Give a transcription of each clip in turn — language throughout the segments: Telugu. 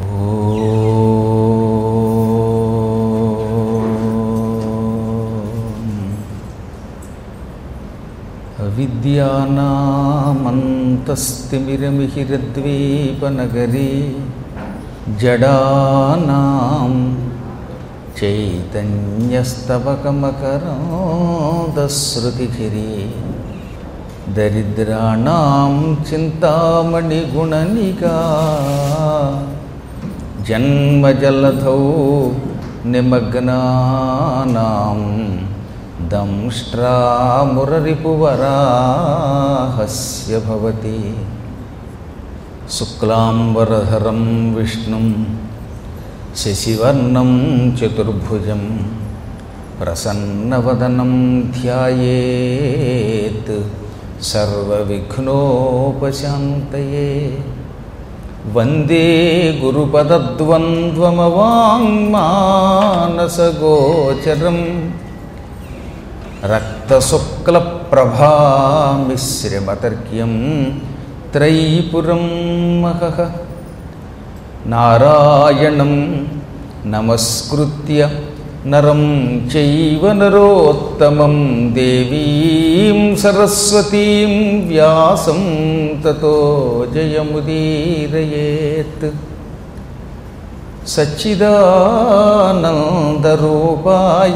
అవిద్యానామంతస్తిమిరమిహిరద్వీపనగరీ జడానాం చైతన్యస్తవకమకరాంధశ్రుతిఝరీ దరిద్రాణాం చింతామణిగుణనికా జన్మజలధౌ నిమగ్నానాం దంష్ట్రామురరిపువరాహస్య భవతి. శుక్లాంబరధరం విష్ణుం శశివర్ణం చతుర్భుజం ప్రసన్నవదనం ధ్యాయేత్ సర్వవిఘ్నోపశాంతయే. వందే గురుపదద్వంద్వమవాంగ్మానసగోచరం రక్తశుక్లప్రభామిశ్రమతర్క్యం త్రైపురం మహః. నారాయణం నమస్కృత్య నరం చైవ నరోత్తమం దేవీం సరస్వతీం వ్యాసం తతో జయముదీరయేత్. సచ్చిదానందరూపాయ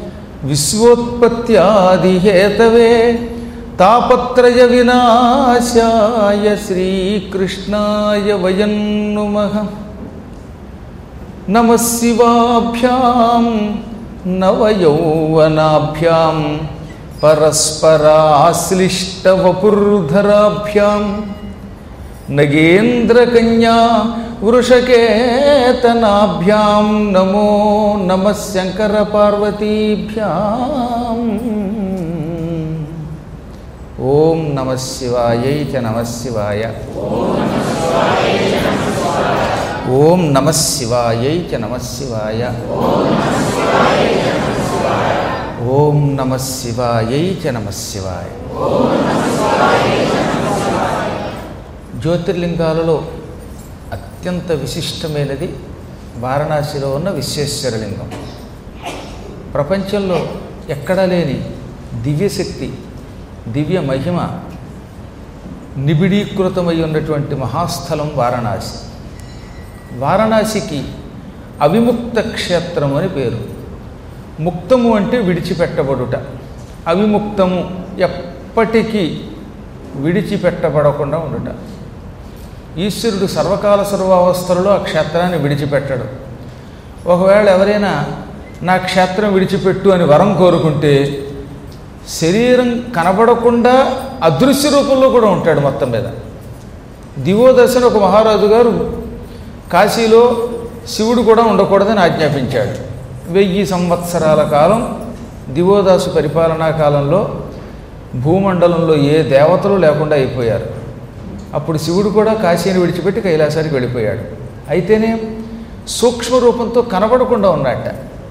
విశ్వోత్పత్యాదిహేతవే తాపత్రయ వినాశాయ శ్రీకృష్ణాయ వయం నుమః. నమః శివాభ్యాం నవయౌవనాభ్యాం పరస్పరాశ్లిష్టవపుర్ధరాభ్యాం నగేంద్రకన్యా వృషకేతనాభ్యాం నమో నమః శంకరపార్వతీభ్యాం. ఓం నమః శివాయై చ నమః శివాయ. ఓం నమః శివాయై చ నమః శివాయ. ఓం నమః శివాయై చ నమః శివాయ. జ్యోతిర్లింగాలలో అత్యంత విశిష్టమైనది వారణాసిలో ఉన్న విశ్వేశ్వరలింగం. ప్రపంచంలో ఎక్కడా లేని దివ్యశక్తి, దివ్య మహిమ నిబిడీకృతమై ఉన్నటువంటి మహాస్థలం వారణాసి. వారణాసికి అవిముక్త క్షేత్రం అని పేరు. ముక్తము అంటే విడిచిపెట్టబడుట, అవిముక్తము ఎప్పటికీ విడిచిపెట్టబడకుండా ఉండుట. ఈశ్వరుడు సర్వకాల సర్వావస్థలలో ఆ క్షేత్రాన్ని విడిచిపెట్టడు. ఒకవేళ ఎవరైనా నా క్షేత్రం విడిచిపెట్టు అని వరం కోరుకుంటే శరీరం కనబడకుండా అదృశ్య రూపంలో కూడా ఉంటాడు మొత్తం మీద. దివోదశని ఒక మహారాజు గారు కాశీలో శివుడు కూడా ఉండకూడదని ఆజ్ఞాపించాడు. 1000 సంవత్సరాల కాలం దివోదాసు పరిపాలనా కాలంలో భూమండలంలో ఏ దేవతలు లేకుండా అయిపోయారు. అప్పుడు శివుడు కూడా కాశీని విడిచిపెట్టి కైలాసానికి వెళ్ళిపోయాడు. అయితేనే సూక్ష్మ రూపంతో కనబడకుండా ఉన్నట్ట.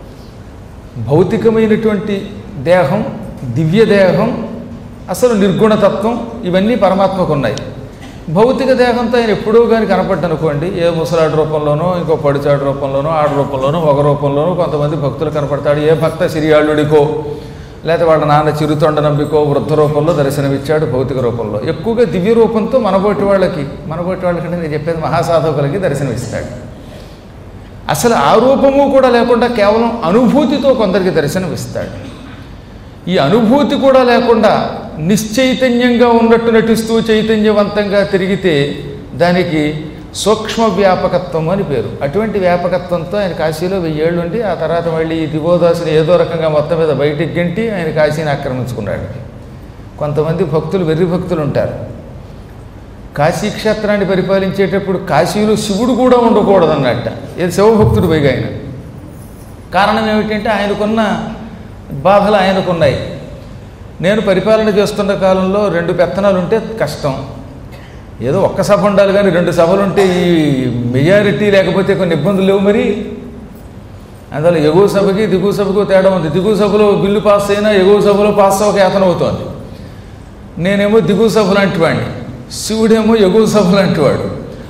భౌతికమైనటువంటి దేహం, దివ్య దేహం, అసలు నిర్గుణతత్వం ఇవన్నీ పరమాత్మకు ఉన్నాయి. భౌతిక దేహంతో ఆయన ఎప్పుడూ కానీ కనపడ్డనుకోండి, ఏ ముసలాడి రూపంలోనో, ఇంకో పడిచాడు రూపంలోనో, ఆడ రూపంలోనో, ఒక రూపంలోనో కొంతమంది భక్తులు కనపడతాడు. ఏ భక్త సిరియాళ్ళుడికో లేకపోతే వాళ్ళ నాన్న చిరుతొండ నంబికో వృద్ధ రూపంలో దర్శనమిచ్చాడు భౌతిక రూపంలో. ఎక్కువగా దివ్య రూపంతో మనబోటి వాళ్ళకంటే నేను చెప్పేది మహాసాధకులకి దర్శనమిస్తాడు. అసలు ఆ రూపము కూడా లేకుండా కేవలం అనుభూతితో కొందరికి దర్శనమిస్తాడు. ఈ అనుభూతి కూడా లేకుండా నిశ్చైతన్యంగా ఉన్నట్టు నటిస్తూ చైతన్యవంతంగా తిరిగితే దానికి సూక్ష్మ వ్యాపకత్వం అని పేరు. అటువంటి వ్యాపకత్వంతో ఆయన కాశీలో 1000 ఏళ్ళు ఉండి ఆ తర్వాత మళ్ళీ ఈ దివోదాసుని ఏదో రకంగా మొత్తం మీద బయటికి గంటి ఆయన కాశీని ఆక్రమించుకున్నాడు. కొంతమంది భక్తులు, వెర్రి భక్తులు ఉంటారు. కాశీక్షేత్రాన్ని పరిపాలించేటప్పుడు కాశీలో శివుడు కూడా ఉండకూడదన్నట్ట. ఏది శివభక్తుడు పైగా ఆయన. కారణం ఏమిటంటే ఆయనకున్న బాధలు ఆయనకున్నాయి. నేను పరిపాలన చేస్తున్న కాలంలో 2 పెత్తనాలు ఉంటే కష్టం. ఏదో ఒక్క సభ ఉండాలి కానీ 2 సభలు ఉంటే ఈ మెజారిటీ లేకపోతే కొన్ని ఇబ్బందులు లేవు. మరి అందువల్ల ఎగువ సభకి దిగువ సభకు తేడా ఉంది. దిగువ సభలో బిల్లు పాస్ అయినా ఎగువ సభలో పాస్ అవ్వక యాతన అవుతోంది. నేనేమో దిగువ సభ లాంటి వాడిని, శివుడేమో ఎగువ సభ లాంటి వాడు.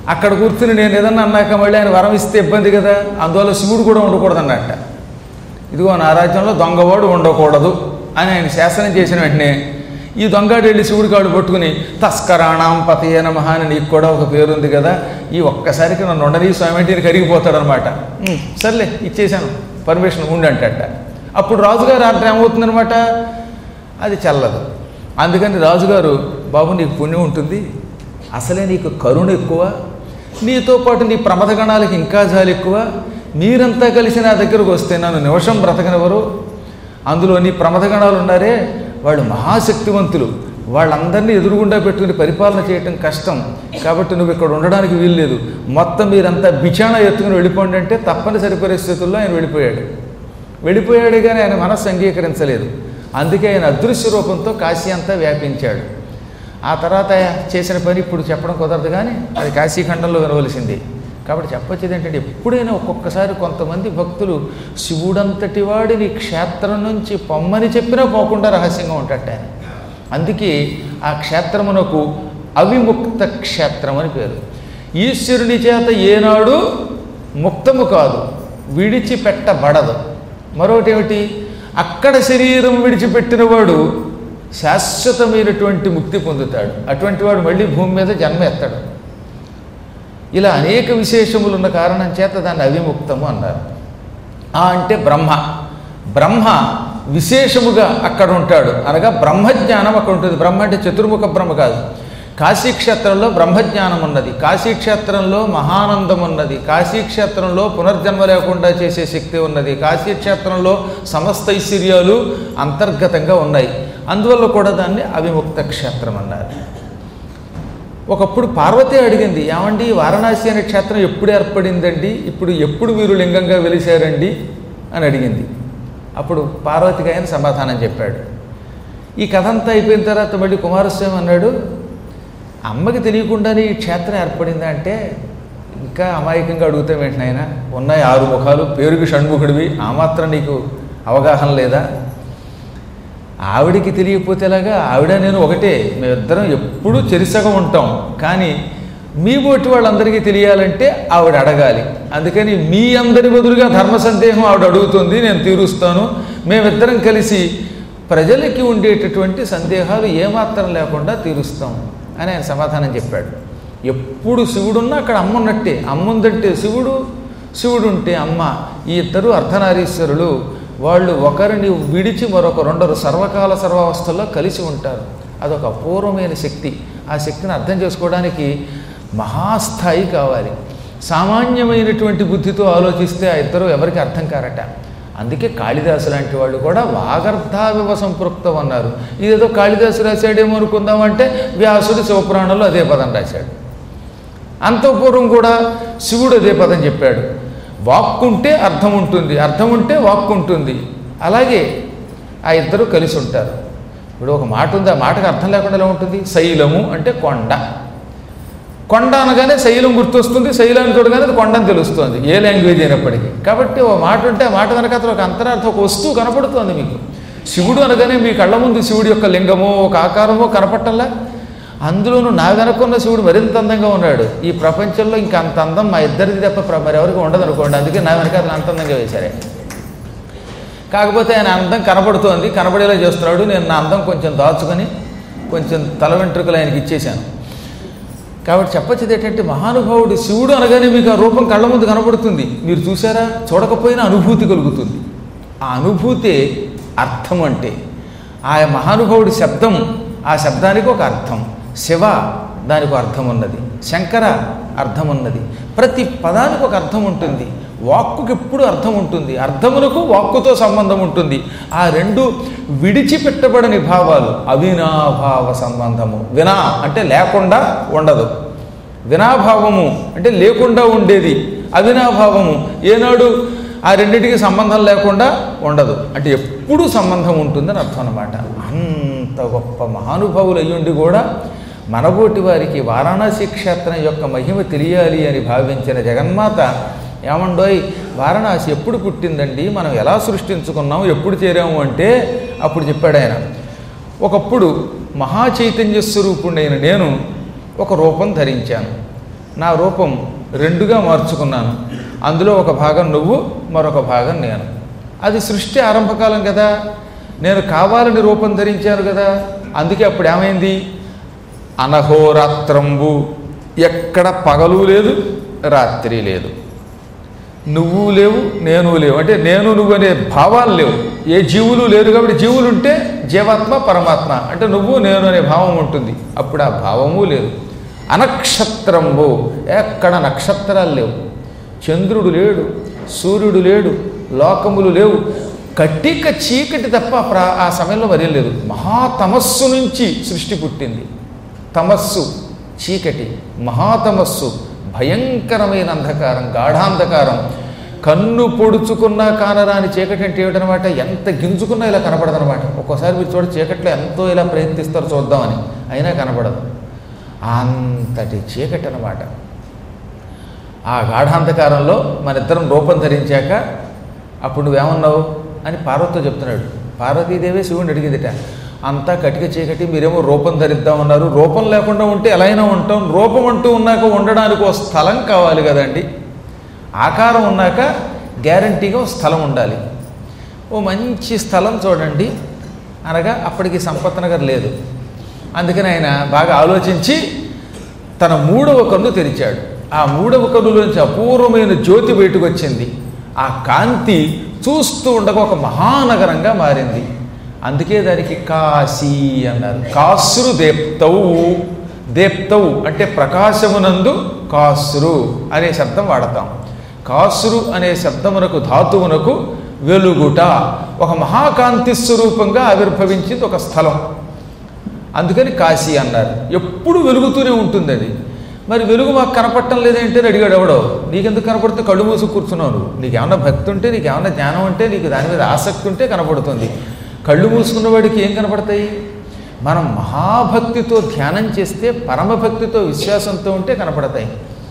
అక్కడ కూర్చుని నేను ఏదన్నా అన్నాక మళ్ళీ ఆయన వరం ఇస్తే ఇబ్బంది కదా, అందువల్ల శివుడు కూడా ఉండకూడదు అన్నట్ట. ఇదిగో నా రాజ్యంలో దొంగవాడు ఉండకూడదు అని ఆయన శాసనం చేసిన వెంటనే ఈ దొంగాడు వెళ్ళి శివుడి కాడు పట్టుకుని తస్కరాణం పతయ నమః అని నీకు కూడా ఒక పేరు ఉంది కదా, ఈ ఒక్కసారికి నన్ను ఉండని స్వామి అంటే ఈయన కరిగిపోతాడనమాట. సర్లే ఇచ్చేశాను పర్మిషన్ ఉండంటట. అప్పుడు రాజుగారు అర్థం ఏమవుతుందనమాట, అది చల్లదు. అందుకని రాజుగారు బాబు నీకు పుణ్యం ఉంటుంది, అసలే నీకు కరుణ ఎక్కువ, నీతో పాటు నీ ప్రమథగణాలకి ఇంకా జాలి ఎక్కువ, మీరంతా కలిసి నా దగ్గరకు వస్తే నన్ను నిమిషం బ్రతకనివ్వరు, అందులో నీ ప్రమథగణాలు ఉన్నారే వాళ్ళు మహాశక్తివంతులు, వాళ్ళందరినీ ఎదురుగుండా పెట్టుకుని పరిపాలన చేయటం కష్టం, కాబట్టి నువ్వు ఇక్కడ ఉండడానికి వీల్లేదు, మొత్తం మీరంతా బిచాణ ఎత్తుకుని వెళ్ళిపోండి అంటే తప్పనిసరి పరిస్థితుల్లో ఆయన వెళ్ళిపోయాడు కానీ ఆయన మనస్సు అంగీకరించలేదు. అందుకే ఆయన అదృశ్య రూపంతో కాశీ అంతా వ్యాపించాడు. ఆ తర్వాత చేసిన పని ఇప్పుడు చెప్పడం కుదరదు కానీ అది కాశీఖండంలో వినవలసింది. కాబట్టి చెప్పొచ్చేది ఏంటంటే ఎప్పుడైనా ఒక్కొక్కసారి కొంతమంది భక్తులు శివుడంతటి వాడిని క్షేత్రం నుంచి పొమ్మని చెప్పినా పోకుండా రహస్యంగా ఉంటాట ఆయన. అందుకే ఆ క్షేత్రమునకు అవిముక్త క్షేత్రం అని పేరు. ఈశ్వరుని చేత ఏనాడు ముక్తము కాదు, విడిచిపెట్టబడదు. మరొకటి ఏమిటి, అక్కడ శరీరం విడిచిపెట్టిన వాడు శాశ్వతమైనటువంటి ముక్తి పొందుతాడు, అటువంటి వాడు మళ్ళీ భూమి మీద జన్మ ఎత్తాడు. ఇలా అనేక విశేషములు ఉన్న కారణం చేత దాన్ని అవిముక్తము అన్నారు. అంటే బ్రహ్మ విశేషముగా అక్కడ ఉంటాడు అనగా బ్రహ్మజ్ఞానం అక్కడ ఉంటుంది. బ్రహ్మ అంటే చతుర్ముఖ బ్రహ్మ కాదు. కాశీక్షేత్రంలో బ్రహ్మజ్ఞానం ఉన్నది, కాశీక్షేత్రంలో మహానందం ఉన్నది, కాశీక్షేత్రంలో పునర్జన్మ లేకుండా చేసే శక్తి ఉన్నది, కాశీక్షేత్రంలో సమస్త ఐశ్వర్యాలు అంతర్గతంగా ఉన్నాయి. అందువల్ల కూడా దాన్ని అవిముక్త క్షేత్రం అన్నారు. ఒకప్పుడు పార్వతి అడిగింది, ఏమండి వారణాసి అనే క్షేత్రం ఎప్పుడు ఏర్పడిందండి, ఎప్పుడు మీరు లింగంగా వెలిశారండి అని అడిగింది. అప్పుడు పార్వతికి ఆయన సమాధానం చెప్పాడు. ఈ కథ అంతా అయిపోయిన తర్వాత మళ్ళీ కుమారస్వామి అన్నాడు, అమ్మకి తెలియకుండానే ఈ క్షేత్రం ఏర్పడిందా అంటే ఇంకా అమాయకంగా అడుగుతాం ఏంటి నాయన, ఉన్నాయి 6 ముఖాలు, పేరుకి షణ్ముఖుడివి, ఆ మాత్రం నీకు అవగాహన లేదా? ఆవిడికి తెలియకపోతే ఎలాగా, ఆవిడ నేను ఒకటే, మేమిద్దరం ఎప్పుడూ చెరిసగం ఉంటాం, కానీ మీ బోటి వాళ్ళందరికీ తెలియాలంటే ఆవిడ అడగాలి. అందుకని మీ అందరి బదులుగా ధర్మ సందేహం ఆవిడ అడుగుతుంది, నేను తీరుస్తాను, మేమిద్దరం కలిసి ప్రజలకి ఉండేటటువంటి సందేహాలు ఏమాత్రం లేకుండా తీరుస్తాం అని ఆయన సమాధానం చెప్పాడు. ఎప్పుడు శివుడున్నా అక్కడ అమ్మ ఉన్నట్టే, అమ్ముందంటే శివుడు, శివుడుంటే అమ్మ, ఈ ఇద్దరు అర్ధనారీశ్వరులు. వాళ్ళు ఒకరిని విడిచి మరొకరుండరు, సర్వకాల సర్వావస్థల్లో కలిసి ఉంటారు. అదొక అపూర్వమైన శక్తి. ఆ శక్తిని అర్థం చేసుకోవడానికి మహాస్థాయి కావాలి. సామాన్యమైనటువంటి బుద్ధితో ఆలోచిస్తే ఆ ఇద్దరు ఎవరికి అర్థం కారట. అందుకే కాళిదాసు లాంటి వాళ్ళు కూడా వాగర్ధావివ సంపృక్తం అన్నారు. ఇదేదో కాళిదాసు రాశాడేమో అనుకుందామంటే వ్యాసుడు శివపురాణంలో అదే పదం రాశాడు. అంతఃపూర్వం కూడా శివుడు అదే పదం చెప్పాడు. వాక్కుంటే అర్థం ఉంటుంది, అర్థం ఉంటే వాక్కు ఉంటుంది. అలాగే ఆ ఇద్దరు కలిసి ఉంటారు. ఇప్పుడు ఒక మాట ఉంది, ఆ మాటకు అర్థం లేకుండా ఎలా ఉంటుంది? శైలము అంటే కొండ, కొండ అనగానే శైలం గుర్తొస్తుంది, శైలాన్ని చూడగానే అది కొండని తెలుస్తుంది, ఏ లాంగ్వేజ్ అయినప్పటికీ. కాబట్టి ఒక మాట ఉంటే ఆ మాట వెనకాల ఒక అంతరార్థం, ఒక వస్తువు కనపడుతుంది మీకు. శివుడు అనగానే మీ కళ్ళ ముందు శివుడి యొక్క లింగమో ఒక ఆకారమో కనపట్టంలా. అందులోనూ నా వెనకున్న శివుడు మరింత అందంగా ఉన్నాడు. ఈ ప్రపంచంలో ఇంకా అంత అందం మా ఇద్దరిది తప్ప మరెవరికి ఉండదు అనుకోండి. అందుకే నా వెనకాల అంత అందంగా వేశారే. కాకపోతే ఆయన అందం కనపడుతోంది, కనపడేలా చేస్తున్నాడు. నేను నా అందం కొంచెం దాచుకొని కొంచెం తల వెంట్రుకలు ఆయనకి ఇచ్చేశాను. కాబట్టి చెప్పొచ్చేది ఏంటంటే, మహానుభావుడు శివుడు అనగానే మీకు ఆ రూపం కళ్ళ ముందు కనపడుతుంది. మీరు చూసారా, చూడకపోయినా అనుభూతి కలుగుతుంది. ఆ అనుభూతే అర్థం. అంటే ఆ మహానుభావుడి శబ్దం, ఆ శబ్దానికి ఒక అర్థం. శివ దానికి అర్థం ఉన్నది, శంకర అర్థం ఉన్నది. ప్రతి పదానికి ఒక అర్థం ఉంటుంది. వాక్కుకి ఎప్పుడు అర్థం ఉంటుంది, అర్థమునకు వాక్కుతో సంబంధం ఉంటుంది. ఆ రెండు విడిచిపెట్టబడని భావాలు అవినాభావ సంబంధము. వినా అంటే లేకుండా ఉండదు, వినాభావము అంటే లేకుండా ఉండేది, అవినాభావము ఏనాడు ఆ రెండింటికి సంబంధం లేకుండా ఉండదు, అంటే ఎప్పుడూ సంబంధం ఉంటుందని అర్థం అన్నమాట. అంత గొప్ప మహానుభావులు అయ్యుండి కూడా మనబోటి వారికి వారణాసి క్షేత్రం యొక్క మహిమ తెలియాలి అని భావించిన జగన్మాత, ఏమండోయ్ వారణాసి ఎప్పుడు పుట్టిందండి, మనం ఎలా సృష్టించుకున్నాము, ఎప్పుడు చేరాము అంటే అప్పుడు చెప్పాడు ఆయన. ఒకప్పుడు మహాచైతన్య స్వరూపుడైన నేను ఒక రూపం ధరించాను. నా రూపం రెండుగా మార్చుకున్నాను. అందులో ఒక భాగం నువ్వు, మరొక భాగం నేను. అది సృష్టి ఆరంభకాలం కదా, నేను కావాలని రూపం ధరించాను కదా. అందుకే అప్పుడు ఏమైంది? అనహోరాత్రంబు, ఎక్కడ పగలు లేదు రాత్రి లేదు, నువ్వు లేవు నేను లేవు, అంటే నేను నువ్వు అనే భావాలు లేవు, ఏ జీవులు లేరు. కాబట్టి జీవులు ఉంటే జీవాత్మ పరమాత్మ, అంటే నువ్వు నేను అనే భావం ఉంటుంది. అప్పుడు ఆ భావము లేదు. అనక్షత్రంబు, ఎక్కడ నక్షత్రాలు లేవు, చంద్రుడు లేడు, సూర్యుడు లేడు, లోకములు లేవు, కట్టిక చీకటి తప్ప ఆ సమయంలో మరేం లేదు. మహాతమస్సు నుంచి సృష్టి పుట్టింది. తమస్సు చీకటి, మహాతమస్సు భయంకరమైన అంధకారం, గాఢాంధకారం. కన్ను పొడుచుకున్నా కానరాని చీకటి అంటే ఏమిటనమాట, ఎంత గింజుకున్నా ఇలా కనపడదనమాట. ఒక్కోసారి మీరు చూడ చీకట్లో ఎంతో ఇలా ప్రయత్నిస్తారు చూద్దామని, అయినా కనపడదు. అంతటి చీకటి అనమాట. ఆ గాఢాంధకారంలో మన ఇద్దరం రూపం ధరించాక అప్పుడు నువ్వేమన్నావు అని పార్వతితో చెప్తున్నాడు. పార్వతీదేవి శివుని అడిగిందిట, అంతా కటిక చీకటి, మీరేమో రూపం ధరిద్దామన్నారు, రూపం లేకుండా ఉంటే ఎలా అయినా ఉంటాం, రూపం అంటూ ఉన్నాక ఉండడానికి ఓ స్థలం కావాలి కదండి, ఆకారం ఉన్నాక గ్యారంటీగా ఓ స్థలం ఉండాలి, ఓ మంచి స్థలం చూడండి అనగా అప్పటికి సంపత్ నగర్ లేదు. అందుకని ఆయన బాగా ఆలోచించి తన 3వ కన్ను తెరిచాడు. ఆ 3వ కన్నులోంచి అపూర్వమైన జ్యోతి బయటకు వచ్చింది. ఆ కాంతి చూస్తూ ఉండగా ఒక మహానగరంగా మారింది. అందుకే దానికి కాశీ అన్నారు. కాశ్రు దేప్తవు, దేప్తవు అంటే ప్రకాశమునందు కాశ్రు అనే శబ్దం వాడతాం. కాశ్రు అనే శబ్దమునకు ధాతువునకు వెలుగుట, ఒక మహాకాంతి స్వరూపంగా ఆవిర్భవించింది ఒక స్థలం. అందుకని కాశీ అన్నారు. ఎప్పుడు వెలుగుతూనే ఉంటుంది అది. మరి వెలుగు మాకు కనపడటం లేదేంటి అని అడిగాడు ఎవడో. నీకెందుకు కనపడితే కళ్ళు మూసి కూర్చున్నావు నువ్వు, నీకేమన్నా భక్తి ఉంటే, నీకేమన్నా జ్ఞానం ఉంటే, నీకు దాని మీద ఆసక్తి ఉంటే కనపడుతుంది. కళ్ళు మూసుకున్న వాడికి ఏం కనపడతాయి? మనం మహాభక్తితో ధ్యానం చేస్తే, పరమభక్తితో విశ్వాసంతో ఉంటే కనపడతాయి.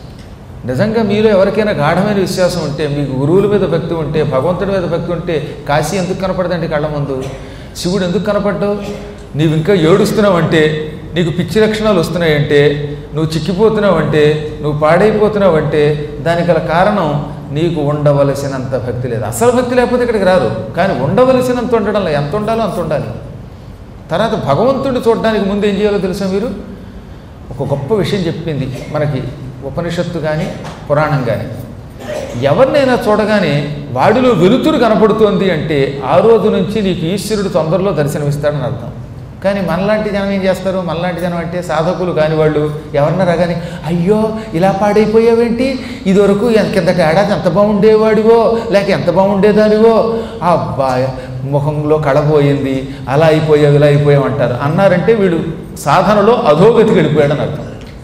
నిజంగా మీలో ఎవరికైనా గాఢమైన విశ్వాసం ఉంటే, మీకు గురువుల మీద భక్తి ఉంటే, భగవంతుడి మీద భక్తి ఉంటే కాశీ ఎందుకు కనపడదండి కళ్ళ ముందు? శివుడు ఎందుకు కనపడ్డావు? నీవు ఇంకా ఏడుస్తున్నావంటే, నీకు పిచ్చి లక్షణాలు వస్తున్నాయంటే, నువ్వు చిక్కిపోతున్నావంటే, నువ్వు పాడైపోతున్నావంటే దానికి గల కారణం నీకు ఉండవలసినంత భక్తి లేదు. అసలు భక్తి లేకపోతే ఇక్కడికి రాదు. కానీ ఉండవలసినంత ఉండడం లేదు. ఎంత ఉండాలో అంత ఉండాలి. తర్వాత భగవంతుడిని చూడడానికి ముందు ఏం చేయాలో తెలుసా మీరు? ఒక గొప్ప విషయం చెప్పింది మనకి ఉపనిషత్తు కానీ పురాణం కానీ. ఎవరినైనా చూడగానే వాడిలో వెలుతురు కనపడుతోంది అంటే ఆ రోజు నుంచి నీకు ఈశ్వరుడు తొందరలో దర్శనమిస్తాడని అర్థం. కానీ మనలాంటి జనం ఏం చేస్తారు? మనలాంటి జనం అంటే సాధకులు కాని వాళ్ళు ఎవరన్నా రాగానే, అయ్యో ఇలా పాడైపోయావేంటి, ఇదివరకు కిందటి ఏడాది ఎంత బాగుండేవాడివో, లేక ఎంత బాగుండేదానివో, ఆ అబ్బాయి ముఖంలో కళపోయింది, అలా అయిపోయావు ఇలా అయిపోయావు అంటారు. అన్నారంటే వీడు సాధనలో అధోగతికి వెళ్ళిపోయాడని అర్థం.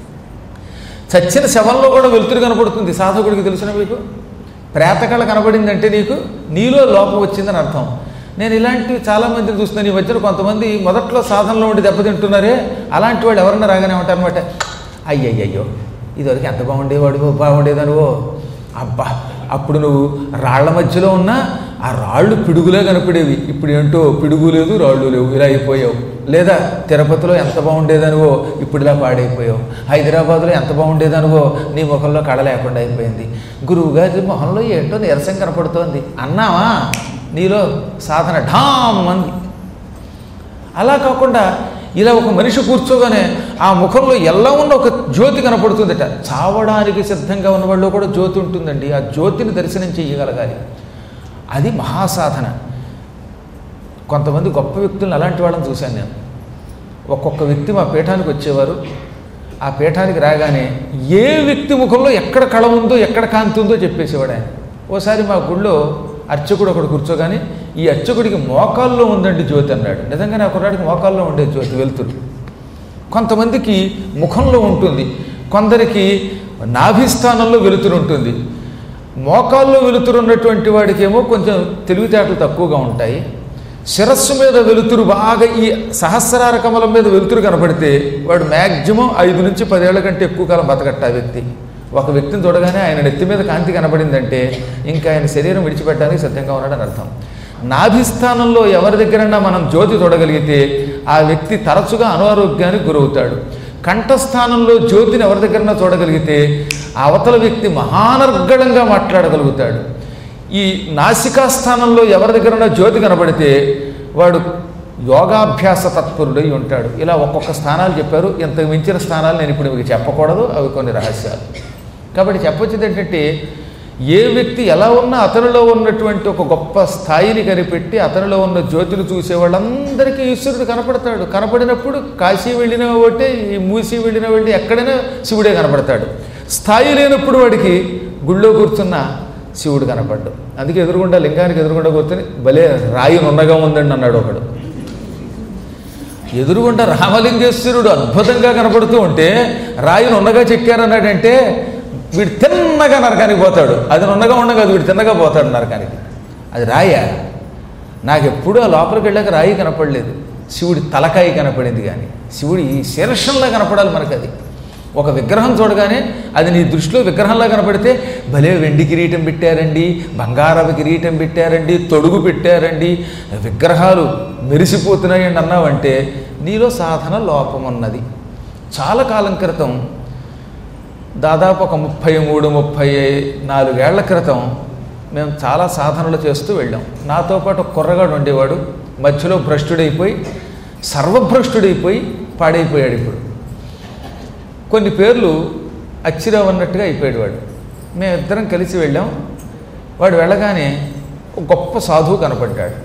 చచ్చిన శవంలో కూడా వెలుతురు కనపడుతుంది సాధకుడికి. తెలిసిన మీకు ప్రేతకళ కనబడిందంటే నీలో లోపం వచ్చిందని అర్థం. నేను ఇలాంటివి చాలామందిని చూస్తున్నాను. ఈ మధ్యన కొంతమంది మొదట్లో సాధనలో ఉండి దెబ్బతింటున్నారే, అలాంటి వాళ్ళు ఎవరన్నా రాగానే ఉంటారు అనమాట. అయ్యయ్యో ఇదివరకు ఎంత బాగుండేదనువో, అబ్బా అప్పుడు నువ్వు రాళ్ల మధ్యలో ఉన్నా ఆ రాళ్ళు పిడుగులే కనపడేవి, ఇప్పుడు ఏంటో పిడుగు లేదు రాళ్ళు లేవు, ఇలా అయిపోయావు. లేదా తిరుపతిలో ఎంత బాగుండేదనువో, ఇప్పుడు ఇలా పాడైపోయావు. హైదరాబాద్లో ఎంత బాగుండేదనువో, నీ ముఖంలో కళ లేకుండా అయిపోయింది. గురువుగారి మొహంలో ఏంటో నీరసం కనపడుతోంది అన్నావా, నీలో సాధన ఢామ్ అంది. అలా కాకుండా ఇలా ఒక మనిషి కూర్చోగానే ఆ ముఖంలో ఎలా ఉన్న ఒక జ్యోతి కనపడుతుందట. చావడానికి సిద్ధంగా ఉన్న వాళ్ళు కూడా జ్యోతి ఉంటుందండి. ఆ జ్యోతిని దర్శనం చేయగలగాలి. అది మహాసాధన. కొంతమంది గొప్ప వ్యక్తులను అలాంటి వాళ్ళని చూశాను నేను. ఒక్కొక్క వ్యక్తి మా పీఠానికి వచ్చేవారు. ఆ పీఠానికి రాగానే ఏ వ్యక్తి ముఖంలో ఎక్కడ కళ ఉందో, ఎక్కడ కాంతి ఉందో చెప్పేసేవాడు ఆయన. ఓసారి మా గుళ్ళో అర్చకుడు ఒకడు కూర్చోగానే, ఈ అర్చకుడికి మోకాల్లో ఉందండి జ్యోతి అన్నాడు. నిజంగానే ఆ కుర్రాడికి మోకాల్లో ఉండే జ్యోతి వెలుతురు. కొంతమందికి ముఖంలో ఉంటుంది, కొందరికి నాభిస్థానంలో వెలుతురు ఉంటుంది. మోకాల్లో వెలుతురు ఉన్నటువంటి వాడికేమో కొంచెం తెలివితేటలు తక్కువగా ఉంటాయి. శిరస్సు మీద వెలుతురు బాగా, ఈ సహస్రార కమలం మీద వెలుతురు కనపడితే వాడు మ్యాక్సిమం 5 నుంచి 10 ఏళ్ల కంటే ఎక్కువ కాలం బతకట్ట ఆ వ్యక్తి. ఒక వ్యక్తిని చూడగానే ఆయన నెత్తి మీద కాంతి కనబడిందంటే ఇంకా ఆయన శరీరం విడిచిపెట్టడానికి సిద్ధంగా ఉన్నాడని అర్థం. నాభిస్థానంలో ఎవరి దగ్గరన్నా మనం జ్యోతి చూడగలిగితే ఆ వ్యక్తి తరచుగా అనారోగ్యానికి గురవుతాడు. కంఠస్థానంలో జ్యోతిని ఎవరి దగ్గరన్నా చూడగలిగితే ఆ అవతల వ్యక్తి మహానర్గళంగా మాట్లాడగలుగుతాడు. ఈ నాసికాస్థానంలో ఎవరి దగ్గరన్నా జ్యోతి కనబడితే వాడు యోగాభ్యాస తత్పరుడై ఉంటాడు. ఇలా ఒక్కొక్క స్థానాలు చెప్పారు. ఇంతకు మించిన స్థానాలు నేను ఇప్పుడు మీకు చెప్పకూడదు, అవి కొన్ని రహస్యాలు. కాబట్టి చెప్పొచ్చేది ఏంటంటే, ఏ వ్యక్తి ఎలా ఉన్నా అతనిలో ఉన్నటువంటి ఒక గొప్ప స్థాయిని కనిపెట్టి అతనిలో ఉన్న జ్యోతిని చూసే వాళ్ళందరికీ ఈశ్వరుడు కనపడతాడు. కనపడినప్పుడు కాశీ వెళ్ళిన ఒకటే, ఈ మూసి వెళ్ళిన వెళ్ళి ఎక్కడైనా శివుడే కనపడతాడు. స్థాయి లేనప్పుడు వాడికి గుళ్ళో కూర్చున్న శివుడు కనపడ్డు. అందుకే ఎదురుగుండా లింగానికి ఎదురుగుండా కూర్చొని భలే రాయి నున్నగా ఉందండి అన్నాడు ఒకడు. ఎదురుగుండా రామలింగేశ్వరుడు అద్భుతంగా కనపడుతూ ఉంటే రాయి నున్నగా చెక్కారన్నాడంటే వీడు తిన్నగా నరకానికి పోతాడు. అది నున్నగా ఉండగా వీడు తిన్నగా పోతాడు నరకానికి. అది రాయా? నాకు ఎప్పుడూ ఆ లోపలికి వెళ్ళాక రాయి కనపడలేదు, శివుడి తలకాయి కనపడింది. కానీ శివుడి ఈ శీర్షంలా కనపడాలి మనకు. అది ఒక విగ్రహం చూడగానే అది నీ దృష్టిలో విగ్రహంలా కనపడితే భలే వెండి కిరీటం పెట్టారండి, బంగారపు కిరీటం పెట్టారండి, తొడుగు పెట్టారండి, విగ్రహాలు మెరిసిపోతున్నాయండి అన్నావంటే నీలో సాధన లోపం ఉన్నది. చాలా కాలం క్రితం, దాదాపు ఒక 33-34 ఏళ్ల క్రితం మేము చాలా సాధనలు చేస్తూ వెళ్ళాం. నాతో పాటు ఒక కుర్రగాడు ఉండేవాడు. మధ్యలో భ్రష్టుడైపోయి సర్వభ్రష్టుడైపోయి పాడైపోయాడు. ఇప్పుడు కొన్ని పేర్లు అచ్చిరావు అన్నట్టుగా అయిపోయాడు వాడు. మేమిద్దరం కలిసి వెళ్ళాం. వాడు వెళ్ళగానే ఒక గొప్ప సాధువు కనపడ్డాడు.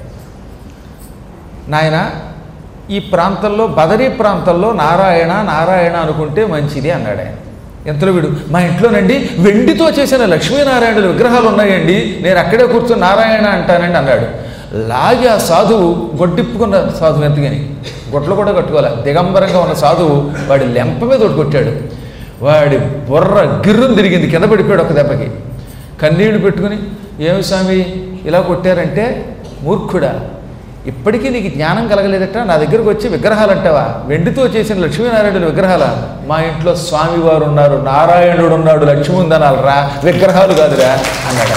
నాయన, ఈ ప్రాంతంలో బదరీ ప్రాంతంలో నారాయణ నారాయణ అనుకుంటే మంచిది అన్నాడు ఆయన. ఎంతలో వీడు, మా ఇంట్లోనండి వెండితో చేసిన లక్ష్మీనారాయణుల విగ్రహాలు ఉన్నాయండి, నేను అక్కడే కూర్చొని నారాయణ అంటానండి అన్నాడు. లాగి ఆ సాధువు గొడ్డిప్పుకున్న సాధువు ఎంతగాని గొడ్లు కూడా కట్టుకోవాలి, దిగంబరంగా ఉన్న సాధువు వాడి లెంప మీద ఒకటి కొట్టాడు. వాడి బుర్ర గిర్రును తిరిగింది, కింద పడిపోయాడు ఒక దెబ్బకి. కన్నీళ్లు పెట్టుకుని, ఏమి స్వామి ఇలా కొట్టారంటే, మూర్ఖుడా, ఇప్పటికీ నీకు జ్ఞానం కలగలేదట, నా దగ్గరకు వచ్చి విగ్రహాలు అంటావా? వెండితో చేసిన లక్ష్మీనారాయణుల విగ్రహాల? మా ఇంట్లో స్వామివారు ఉన్నారు, నారాయణుడు ఉన్నాడు, లక్ష్మి ఉందనాలరా, విగ్రహాలు కాదురా అన్నాడు.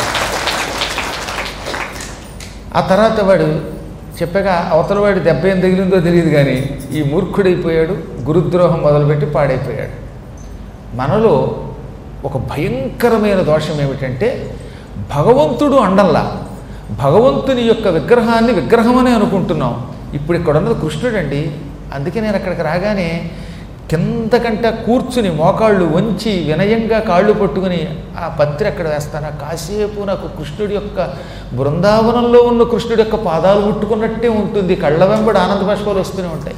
ఆ తర్వాత వాడు చెప్పగా అవతల వాడి దెబ్బ ఏం తగిలిందో తెలియదు కానీ ఈ మూర్ఖుడైపోయాడు, గురుద్రోహం మొదలుపెట్టి పాడైపోయాడు. మనలో ఒక భయంకరమైన దోషం ఏమిటంటే, భగవంతుడు అండల్లా భగవంతుని యొక్క విగ్రహాన్ని విగ్రహమనే అనుకుంటున్నాం. ఇప్పుడు ఇక్కడ ఉన్నది కృష్ణుడండి. అందుకే నేను అక్కడికి రాగానే కిందకంట కూర్చుని మోకాళ్ళు వంచి వినయంగా కాళ్ళు పట్టుకుని ఆ పత్రి అక్కడ వేస్తాను. కాసేపు నాకు కృష్ణుడి యొక్క బృందావనంలో ఉన్న కృష్ణుడి యొక్క పాదాలు ముట్టుకున్నట్టే ఉంటుంది. కళ్ళ వెంబడి ఆనంద బాష్పాలు వస్తూనే ఉంటాయి.